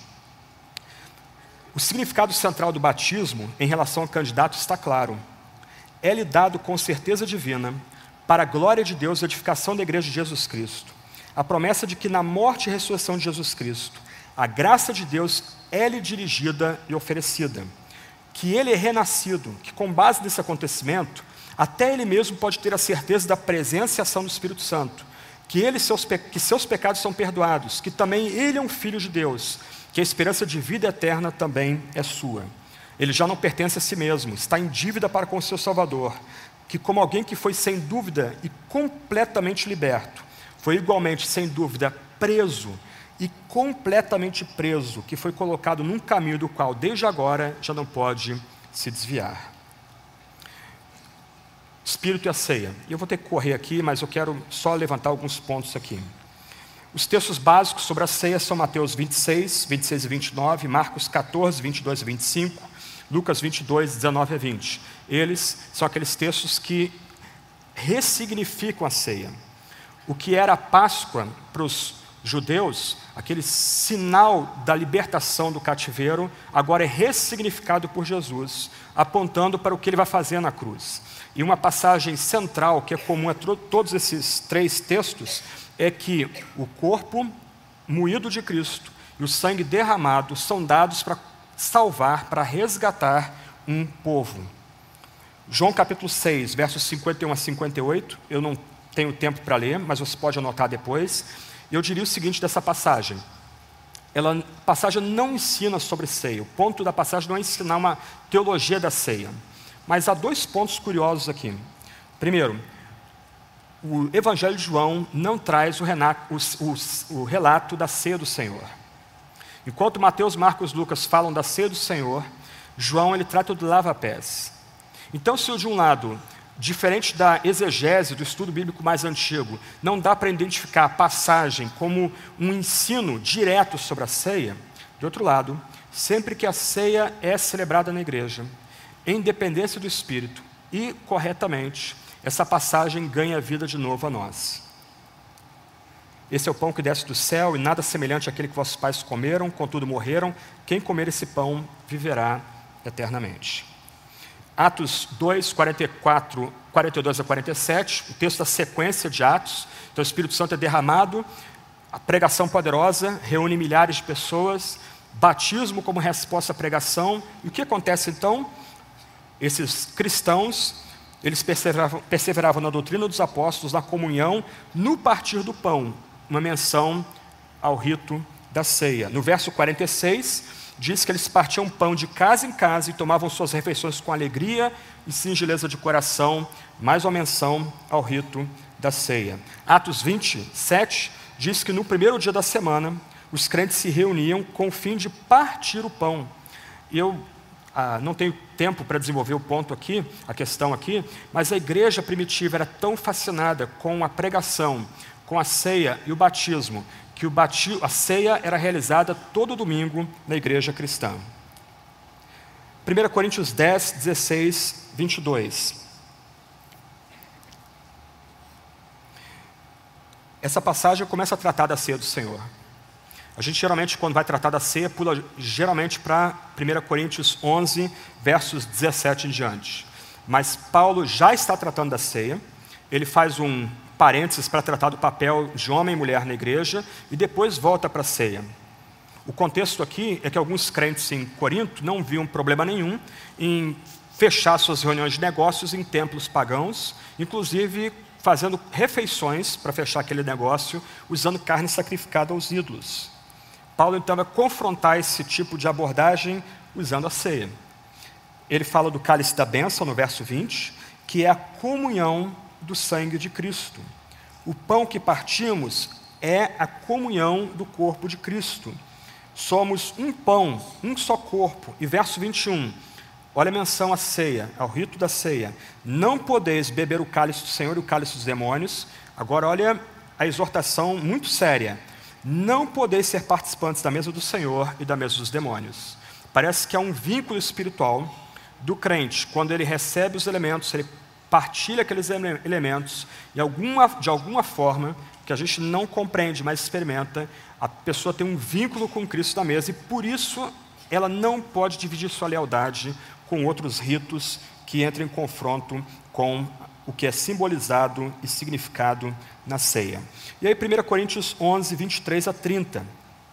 Speaker 1: o significado central do batismo em relação ao candidato está claro. É-lhe dado com certeza divina, para a glória de Deus e a edificação da igreja de Jesus Cristo, a promessa de que na morte e ressurreição de Jesus Cristo, a graça de Deus é-lhe dirigida e oferecida, que ele é renascido, que com base nesse acontecimento, até ele mesmo pode ter a certeza da presença e ação do Espírito Santo, que, ele, seus, que seus pecados são perdoados, que também ele é um filho de Deus, que a esperança de vida eterna também é sua. Ele já não pertence a si mesmo, está em dívida para com o seu Salvador, que como alguém que foi sem dúvida e completamente liberto, foi igualmente sem dúvida preso e completamente preso, que foi colocado num caminho do qual desde agora já não pode se desviar. Espírito e a ceia. Eu vou ter que correr aqui, mas eu quero só levantar alguns pontos aqui. Os textos básicos sobre a ceia são Mateus vinte e seis, vinte e seis e vinte e nove, Marcos catorze, vinte e dois e vinte e cinco, Lucas vinte e dois, dezenove a vinte. Eles são aqueles textos que ressignificam a ceia. O que era a Páscoa para os judeus, aquele sinal da libertação do cativeiro, agora é ressignificado por Jesus, apontando para o que ele vai fazer na cruz. E uma passagem central, que é comum a todos esses três textos, é que o corpo moído de Cristo e o sangue derramado são dados para salvar, para resgatar um povo. João capítulo seis, versos cinquenta e um a cinquenta e oito, eu não tenho tempo para ler, mas você pode anotar depois. Eu diria o seguinte dessa passagem: ela, a passagem não ensina sobre ceia, o ponto da passagem não é ensinar uma teologia da ceia, mas há dois pontos curiosos aqui. Primeiro, o Evangelho de João não traz o, renato, o, o, o relato da ceia do Senhor. Enquanto Mateus, Marcos e Lucas falam da ceia do Senhor, João ele trata do lava-pés. Então, se de um lado, diferente da exegese, do estudo bíblico mais antigo, não dá para identificar a passagem como um ensino direto sobre a ceia, de outro lado, sempre que a ceia é celebrada na igreja, em dependência do Espírito e corretamente, essa passagem ganha vida de novo a nós. Esse é o pão que desce do céu e nada semelhante àquele que vossos pais comeram, contudo morreram. Quem comer esse pão viverá eternamente. Atos dois, quarenta e quatro, quarenta e dois a quarenta e sete, o texto da sequência de Atos. Então o Espírito Santo é derramado, a pregação poderosa reúne milhares de pessoas, batismo como resposta à pregação. E o que acontece então? Esses cristãos Eles perseveravam, perseveravam na doutrina dos apóstolos, na comunhão, no partir do pão, uma menção ao rito da ceia. No verso quarenta e seis, diz que eles partiam pão de casa em casa e tomavam suas refeições com alegria e singeleza de coração, mais uma menção ao rito da ceia. Atos vinte, sete, diz que no primeiro dia da semana, os crentes se reuniam com o fim de partir o pão. Eu ah, não tenho tempo para desenvolver o ponto aqui, a questão aqui, mas a igreja primitiva era tão fascinada com a pregação, com a ceia e o batismo, que o bati- a ceia era realizada todo domingo na igreja cristã. primeira Coríntios dez, dezesseis, vinte e dois. Essa passagem começa a tratar da ceia do Senhor. A gente geralmente, quando vai tratar da ceia, pula geralmente para primeira Coríntios onze, versos dezessete em diante. Mas Paulo já está tratando da ceia, ele faz um parênteses para tratar do papel de homem e mulher na igreja, e depois volta para a ceia. O contexto aqui é que alguns crentes em Corinto não viam problema nenhum em fechar suas reuniões de negócios em templos pagãos, inclusive fazendo refeições para fechar aquele negócio, usando carne sacrificada aos ídolos. Paulo então vai confrontar esse tipo de abordagem usando a ceia. Ele fala do cálice da bênção no verso vinte, que é a comunhão do sangue de Cristo. O pão que partimos é a comunhão do corpo de Cristo. Somos um pão, um só corpo. E verso vinte e um, olha a menção à ceia, ao rito da ceia. Não podeis beber o cálice do Senhor e o cálice dos demônios. Agora olha a exortação muito séria. Não podeis ser participantes da mesa do Senhor e da mesa dos demônios. Parece que há um vínculo espiritual do crente, quando ele recebe os elementos, ele partilha aqueles elementos, e alguma, de alguma forma, que a gente não compreende, mas experimenta, a pessoa tem um vínculo com Cristo na mesa, e por isso ela não pode dividir sua lealdade com outros ritos que entram em confronto com o que é simbolizado e significado na ceia. E aí primeira Coríntios onze, vinte e três a trinta.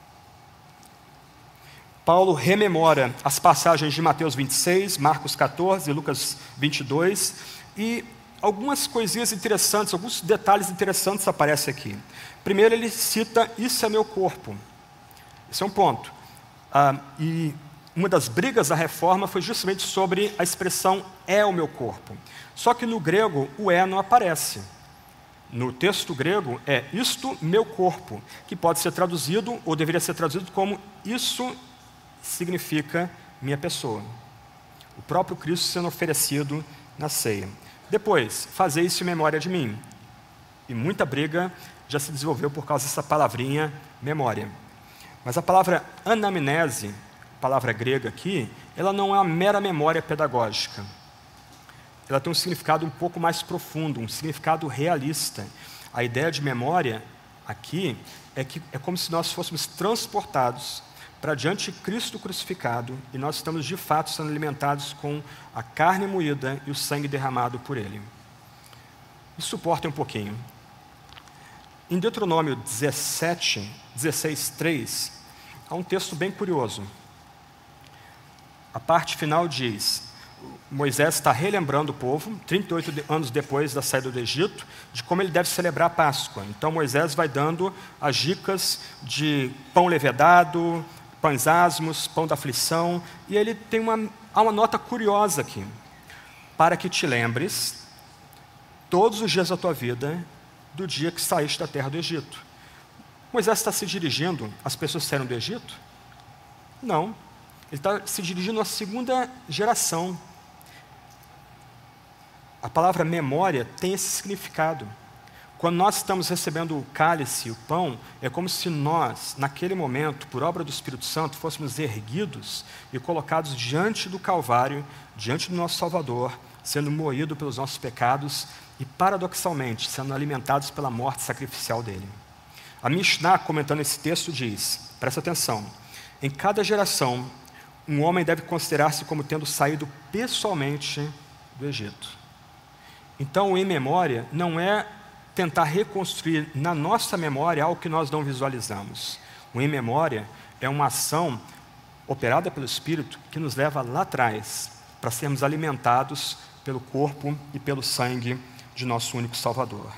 Speaker 1: Paulo rememora as passagens de Mateus vinte e seis, Marcos catorze, Lucas vinte e dois, e algumas coisinhas interessantes, alguns detalhes interessantes aparecem aqui. Primeiro ele cita, isso é meu corpo. Esse é um ponto. Ah, e uma das brigas da reforma foi justamente sobre a expressão é o meu corpo. Só que no grego o é não aparece. No texto grego é isto meu corpo, que pode ser traduzido, ou deveria ser traduzido como isso significa minha pessoa. O próprio Cristo sendo oferecido na ceia. Depois, fazer isso em memória de mim. E muita briga já se desenvolveu por causa dessa palavrinha memória. Mas a palavra anamnese, palavra grega aqui, ela não é uma mera memória pedagógica. Ela tem um significado um pouco mais profundo, um significado realista. A ideia de memória aqui é que é como se nós fôssemos transportados para diante de Cristo crucificado, e nós estamos de fato sendo alimentados com a carne moída e o sangue derramado por Ele. E suportem um pouquinho. Em Deuteronômio dezessete, dezesseis, três, há um texto bem curioso. A parte final diz, Moisés está relembrando o povo, trinta e oito anos depois da saída do Egito, de como ele deve celebrar a Páscoa. Então Moisés vai dando as dicas de pão levedado, pães asmos, pão da aflição, e ele tem uma, há uma nota curiosa aqui. Para que te lembres, todos os dias da tua vida, do dia que saíste da terra do Egito. Moisés está se dirigindo às pessoas que saíram do Egito? Não. Ele está se dirigindo à segunda geração. A palavra memória tem esse significado. Quando nós estamos recebendo o cálice, o pão, é como se nós, naquele momento, por obra do Espírito Santo, fôssemos erguidos e colocados diante do Calvário, diante do nosso Salvador, sendo moído pelos nossos pecados e, paradoxalmente, sendo alimentados pela morte sacrificial dele. A Mishnah, comentando esse texto, diz, presta atenção, em cada geração, um homem deve considerar-se como tendo saído pessoalmente do Egito. Então, o em memória não é tentar reconstruir na nossa memória algo que nós não visualizamos. O em memória é uma ação operada pelo Espírito que nos leva lá atrás para sermos alimentados pelo corpo e pelo sangue de nosso único Salvador.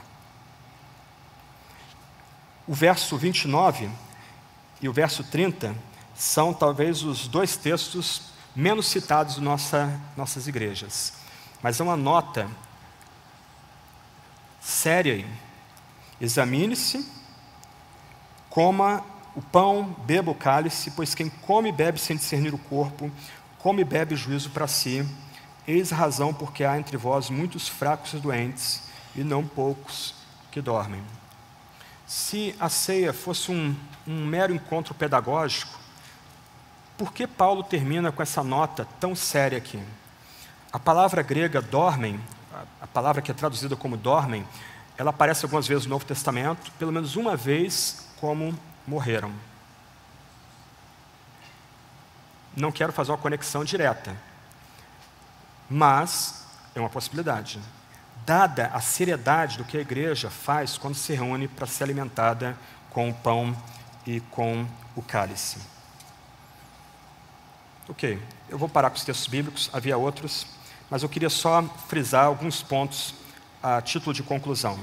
Speaker 1: O verso vinte e nove e o verso trinta são talvez os dois textos menos citados em nossa, nossas igrejas. Mas é uma nota séria aí. Examine-se, coma o pão, beba o cálice, pois quem come e bebe sem discernir o corpo, come e bebe juízo para si. Eis a razão porque há entre vós muitos fracos e doentes, e não poucos que dormem. Se a ceia fosse um, um mero encontro pedagógico, por que Paulo termina com essa nota tão séria aqui? A palavra grega dormem, a palavra que é traduzida como dormem, ela aparece algumas vezes no Novo Testamento, pelo menos uma vez como morreram. Não quero fazer uma conexão direta, mas é uma possibilidade. Dada a seriedade do que a igreja faz quando se reúne para ser alimentada com o pão e com o cálice. Ok, eu vou parar com os textos bíblicos, havia outros, mas eu queria só frisar alguns pontos a título de conclusão.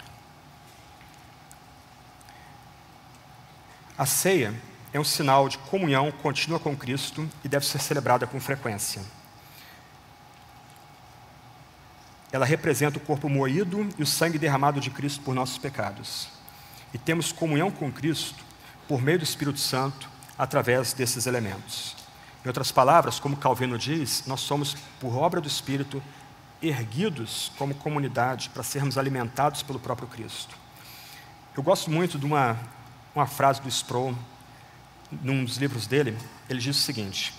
Speaker 1: A ceia é um sinal de comunhão contínua com Cristo e deve ser celebrada com frequência. Ela representa o corpo moído e o sangue derramado de Cristo por nossos pecados. E temos comunhão com Cristo por meio do Espírito Santo através desses elementos. Em outras palavras, como Calvino diz, nós somos, por obra do Espírito, erguidos como comunidade para sermos alimentados pelo próprio Cristo. Eu gosto muito de uma, uma frase do Sproul, num dos livros dele. Ele diz o seguinte: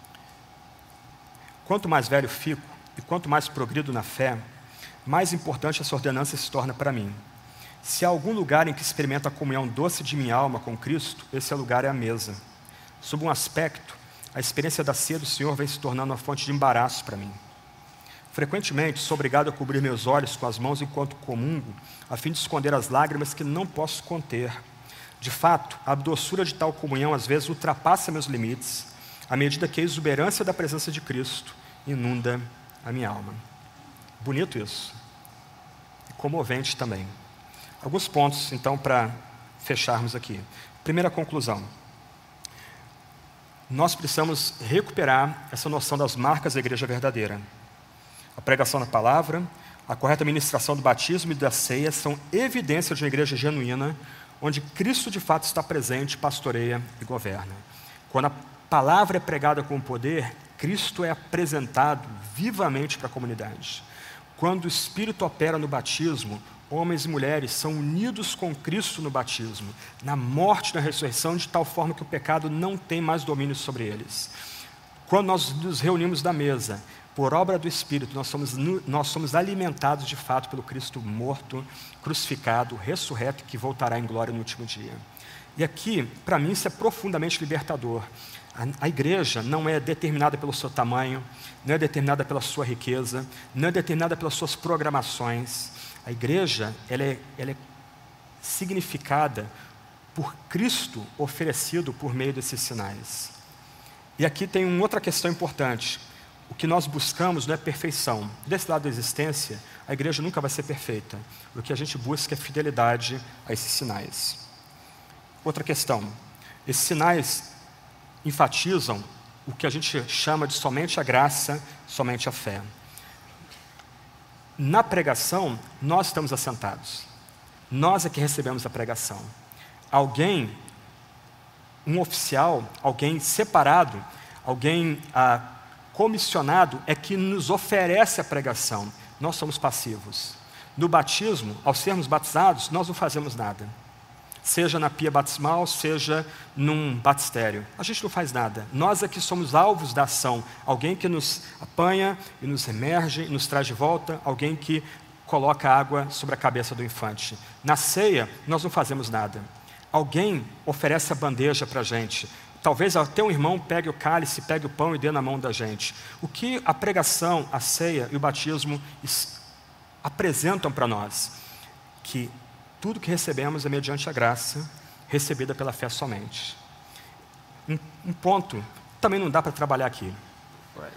Speaker 1: quanto mais velho fico e quanto mais progrido na fé, mais importante essa ordenança se torna para mim. Se há algum lugar em que experimento a comunhão doce de minha alma com Cristo, esse lugar é a mesa. Sob um aspecto, a experiência da ceia do Senhor vem se tornando uma fonte de embaraço para mim. Frequentemente, sou obrigado a cobrir meus olhos com as mãos enquanto comungo, a fim de esconder as lágrimas que não posso conter. De fato, a doçura de tal comunhão às vezes ultrapassa meus limites, à medida que a exuberância da presença de Cristo inunda a minha alma. Bonito isso. E comovente também. Alguns pontos, então, para fecharmos aqui. Primeira conclusão. Nós precisamos recuperar essa noção das marcas da igreja verdadeira. A pregação da palavra, a correta ministração do batismo e da ceia são evidência de uma igreja genuína, onde Cristo de fato está presente, pastoreia e governa. Quando a palavra é pregada com poder, Cristo é apresentado vivamente para a comunidade. Quando o Espírito opera no batismo, homens e mulheres são unidos com Cristo no batismo, na morte e na ressurreição, de tal forma que o pecado não tem mais domínio sobre eles. Quando nós nos reunimos na mesa, por obra do Espírito, nós somos, nós somos alimentados de fato pelo Cristo morto, crucificado, ressurreto, que voltará em glória no último dia. E aqui, para mim, isso é profundamente libertador. A, a igreja não é determinada pelo seu tamanho, não é determinada pela sua riqueza, não é determinada pelas suas programações. A igreja, ela é, ela é significada por Cristo oferecido por meio desses sinais. E aqui tem uma outra questão importante. O que nós buscamos não é perfeição. Desse lado da existência, a igreja nunca vai ser perfeita. O que a gente busca é fidelidade a esses sinais. Outra questão. Esses sinais enfatizam o que a gente chama de somente a graça, somente a fé. Na pregação, nós estamos assentados. Nós é que recebemos a pregação. Alguém, um oficial, alguém separado, alguém ah, comissionado é que nos oferece a pregação. Nós somos passivos. No batismo, ao sermos batizados, nós não fazemos nada. Seja na pia batismal, seja num batistério. A gente não faz nada. Nós é que somos alvos da ação. Alguém que nos apanha e nos emerge e nos traz de volta. Alguém que coloca água sobre a cabeça do infante. Na ceia, nós não fazemos nada. Alguém oferece a bandeja para a gente. Talvez até um irmão pegue o cálice, pegue o pão e dê na mão da gente. O que a pregação, a ceia e o batismo apresentam para nós? Que tudo que recebemos é mediante a graça, recebida pela fé somente. Um, um ponto, também não dá para trabalhar aqui.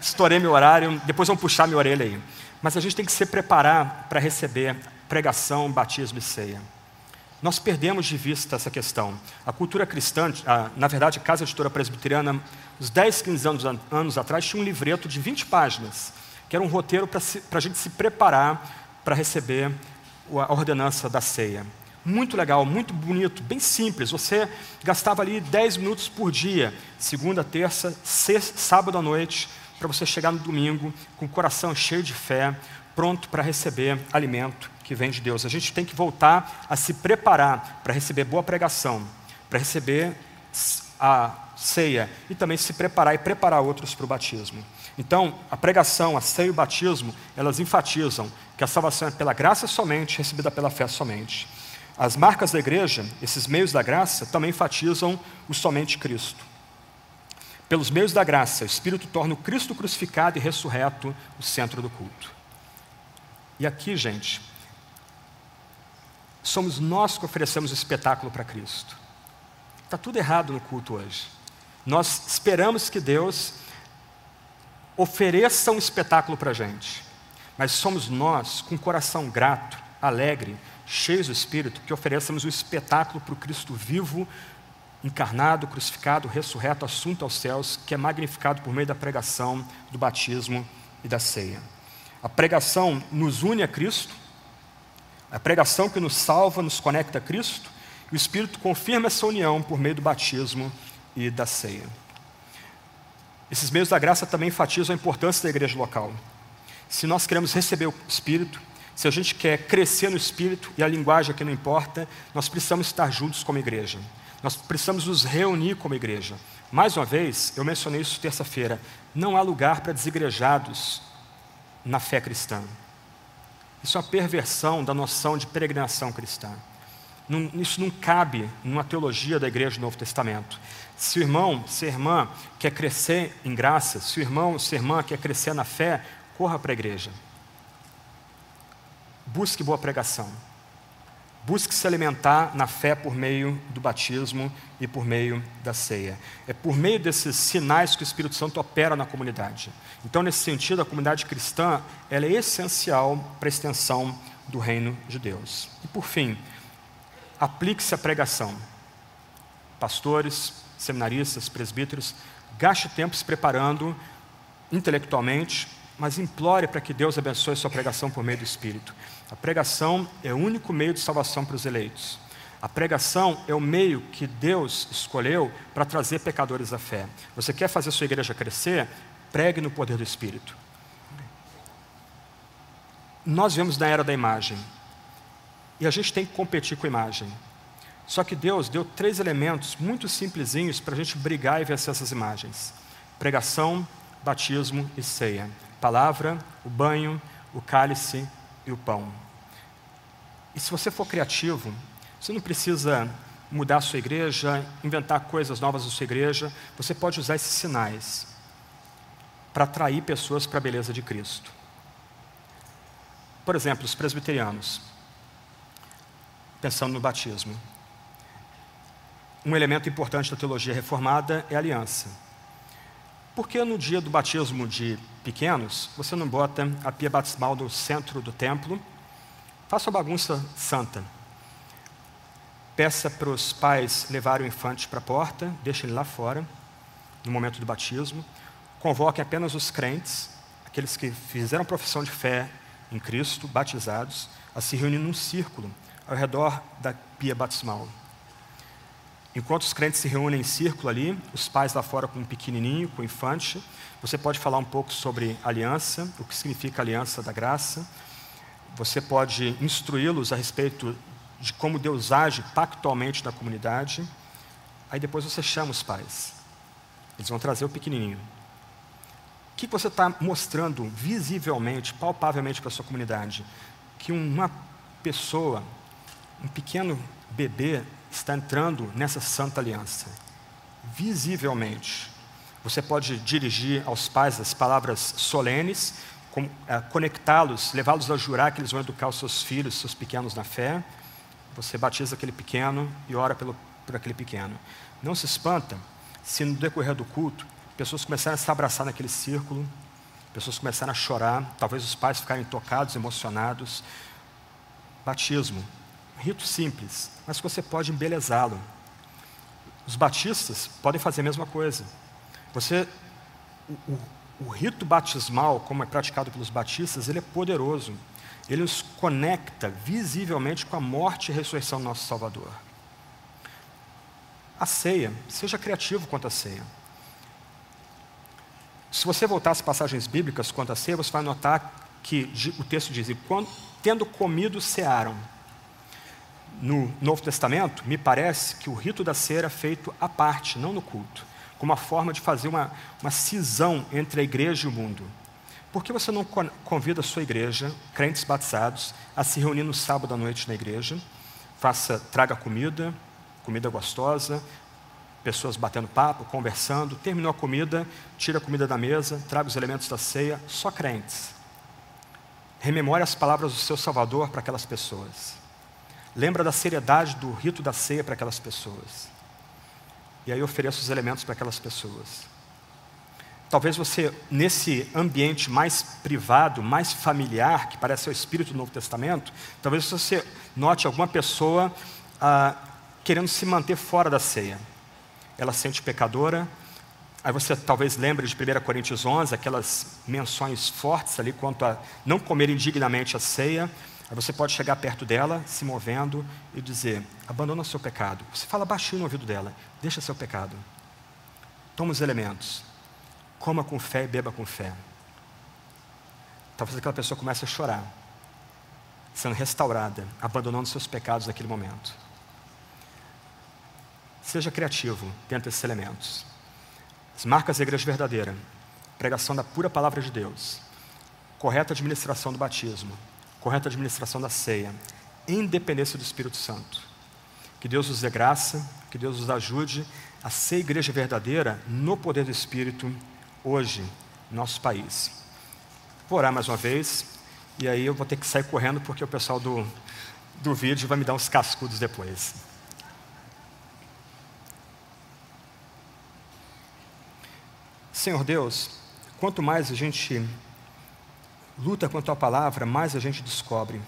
Speaker 1: estourei meu horário, depois vão puxar minha orelha aí. Mas a gente tem que se preparar para receber pregação, batismo e ceia. Nós perdemos de vista essa questão. A cultura cristã, a, na verdade, a Casa Editora Presbiteriana, uns dez, quinze anos, anos atrás, tinha um livreto de vinte páginas, que era um roteiro para a gente se preparar para receber a ordenança da ceia. Muito legal, muito bonito, bem simples. Você gastava ali dez minutos por dia, segunda, terça, sexta, sábado à noite, para você chegar no domingo com o coração cheio de fé, pronto para receber alimento que vem de Deus. A gente tem que voltar a se preparar para receber boa pregação, para receber a ceia e também se preparar e preparar outros para o batismo. Então, a pregação, a ceia e o batismo, elas enfatizam que a salvação é pela graça somente, recebida pela fé somente. As marcas da igreja, esses meios da graça, também enfatizam o somente Cristo. Pelos meios da graça, o Espírito torna o Cristo crucificado e ressurreto o centro do culto. E aqui, gente, somos nós que oferecemos o espetáculo para Cristo. Está tudo errado no culto hoje. Nós esperamos que Deus ofereça um espetáculo para a gente, mas somos nós, com o coração grato, alegre, cheios do Espírito, que oferecemos o espetáculo para o Cristo vivo, encarnado, crucificado, ressurreto, assunto aos céus, que é magnificado por meio da pregação, do batismo e da ceia. A pregação nos une a Cristo, a pregação que nos salva, nos conecta a Cristo, e o Espírito confirma essa união por meio do batismo e da ceia. Esses meios da graça também enfatizam a importância da igreja local. Se nós queremos receber o Espírito, se a gente quer crescer no Espírito, e a linguagem aqui não importa, nós precisamos estar juntos como igreja. Nós precisamos nos reunir como igreja. Mais uma vez, eu mencionei isso terça-feira, não há lugar para desigrejados na fé cristã. Isso é uma perversão da noção de peregrinação cristã. Não, isso não cabe numa teologia da igreja do Novo Testamento. Se o irmão, se a irmã quer crescer em graça, se o irmão, se a irmã quer crescer na fé, corra para a igreja. Busque boa pregação. Busque se alimentar na fé por meio do batismo e por meio da ceia. É por meio desses sinais que o Espírito Santo opera na comunidade. Então, nesse sentido, a comunidade cristã ela é essencial para a extensão do reino de Deus. E, por fim, aplique-se à pregação. Pastores, seminaristas, presbíteros, gaste tempo se preparando intelectualmente, mas implore para que Deus abençoe a sua pregação por meio do Espírito. A pregação é o único meio de salvação para os eleitos. A pregação é o meio que Deus escolheu para trazer pecadores à fé. Você quer fazer a sua igreja crescer? Pregue no poder do Espírito. Nós vivemos na era da imagem. E a gente tem que competir com a imagem. Só que Deus deu três elementos muito simplesinhos para a gente brigar e vencer essas imagens. Pregação, batismo e ceia. Palavra, o banho, o cálice e o pão. E se você for criativo, você não precisa mudar a sua igreja, inventar coisas novas na sua igreja. Você pode usar esses sinais para atrair pessoas para a beleza de Cristo. Por exemplo, os presbiterianos. Pensando no batismo. Um elemento importante da teologia reformada é a aliança. Por que no dia do batismo de pequenos, você não bota a pia batismal no centro do templo? Faça uma bagunça santa. Peça para os pais levarem o infante para a porta, deixe ele lá fora, no momento do batismo. Convoquem apenas os crentes, aqueles que fizeram profissão de fé em Cristo, batizados, a se reunir num círculo ao redor da pia batismal. Enquanto os crentes se reúnem em círculo ali, os pais lá fora com um pequenininho, com o infante, você pode falar um pouco sobre aliança, o que significa aliança da graça. Você pode instruí-los a respeito de como Deus age pactualmente na comunidade. Aí depois você chama os pais. Eles vão trazer o pequenininho. O que você está mostrando visivelmente, palpavelmente para a sua comunidade? Que uma pessoa, um pequeno bebê, está entrando nessa santa aliança. Visivelmente. Você pode dirigir aos pais as palavras solenes, com, é, conectá-los, levá-los a jurar que eles vão educar os seus filhos, seus pequenos na fé. Você batiza aquele pequeno e ora pelo, por aquele pequeno. Não se espanta se no decorrer do culto, pessoas começarem a se abraçar naquele círculo, pessoas começaram a chorar, talvez os pais ficarem tocados, emocionados. Batismo, rito simples, mas que você pode embelezá-lo. Os batistas podem fazer a mesma coisa. Você, o, o, o rito batismal, como é praticado pelos batistas, ele é poderoso. Ele nos conecta visivelmente com a morte e a ressurreição do nosso Salvador. A ceia, seja criativo quanto à ceia. Se você voltar às passagens bíblicas quanto à ceia, você vai notar que o texto diz: quando, tendo comido, cearam. No Novo Testamento, me parece que o rito da ceia era feito à parte, não no culto, como uma forma de fazer uma, uma cisão entre a igreja e o mundo. Por que você não convida a sua igreja, crentes batizados, a se reunir no sábado à noite na igreja? Faça, traga comida, comida gostosa, pessoas batendo papo, conversando, terminou a comida, tira a comida da mesa, traga os elementos da ceia, só crentes. Rememore as palavras do seu Salvador para aquelas pessoas. Lembra da seriedade do rito da ceia para aquelas pessoas. E aí ofereça os elementos para aquelas pessoas. Talvez você, nesse ambiente mais privado, mais familiar, que parece ser o espírito do Novo Testamento, talvez você note alguma pessoa ah, querendo se manter fora da ceia. Ela se sente pecadora. Aí você talvez lembre de primeira Coríntios onze, aquelas menções fortes ali quanto a não comer indignamente a ceia. Aí você pode chegar perto dela, se movendo, e dizer: abandona o seu pecado. Você fala baixinho no ouvido dela: deixa seu pecado. Toma os elementos. Coma com fé e beba com fé. Talvez aquela pessoa comece a chorar, sendo restaurada, abandonando seus pecados naquele momento. Seja criativo dentro desses elementos. As marcas da igreja verdadeira: pregação da pura palavra de Deus, correta administração do batismo, correta administração da ceia, independência do Espírito Santo. Que Deus nos dê graça, que Deus nos ajude a ser igreja verdadeira no poder do Espírito hoje, no nosso país. Vou orar mais uma vez, e aí eu vou ter que sair correndo porque o pessoal do, do vídeo vai me dar uns cascudos depois. Senhor Deus, quanto mais a gente luta com a Tua palavra, mais a gente descobre.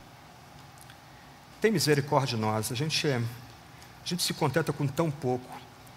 Speaker 1: Tem misericórdia de nós, a gente, a gente se contenta com tão pouco.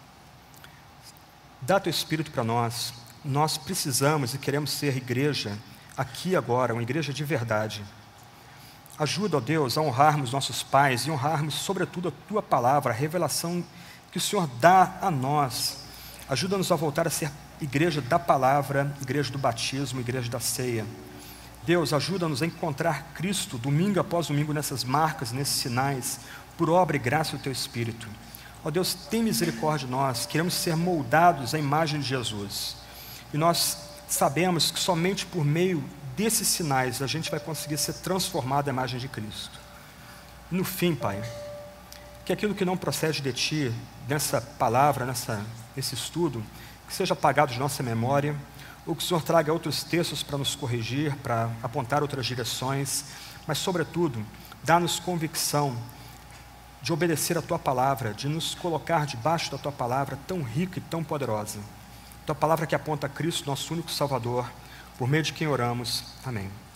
Speaker 1: Dá Teu Espírito para nós. Nós precisamos e queremos ser igreja aqui agora, uma igreja de verdade. Ajuda, ó Deus, a honrarmos nossos pais e honrarmos sobretudo a Tua palavra, a revelação que o Senhor dá a nós. Ajuda-nos a voltar a ser igreja da palavra, igreja do batismo, igreja da ceia. Deus, ajuda-nos a encontrar Cristo domingo após domingo nessas marcas, nesses sinais, por obra e graça do Teu Espírito. Ó Deus, tem misericórdia de nós, queremos ser moldados à imagem de Jesus. E nós sabemos que somente por meio desses sinais a gente vai conseguir ser transformado à imagem de Cristo. E no fim, Pai, que aquilo que não procede de Ti, nessa palavra, nessa, nesse estudo, que seja apagado de nossa memória, ou que o Senhor traga outros textos para nos corrigir, para apontar outras direções, mas, sobretudo, dá-nos convicção de obedecer a Tua palavra, de nos colocar debaixo da Tua palavra tão rica e tão poderosa. Tua palavra que aponta a Cristo, nosso único Salvador, por meio de quem oramos. Amém.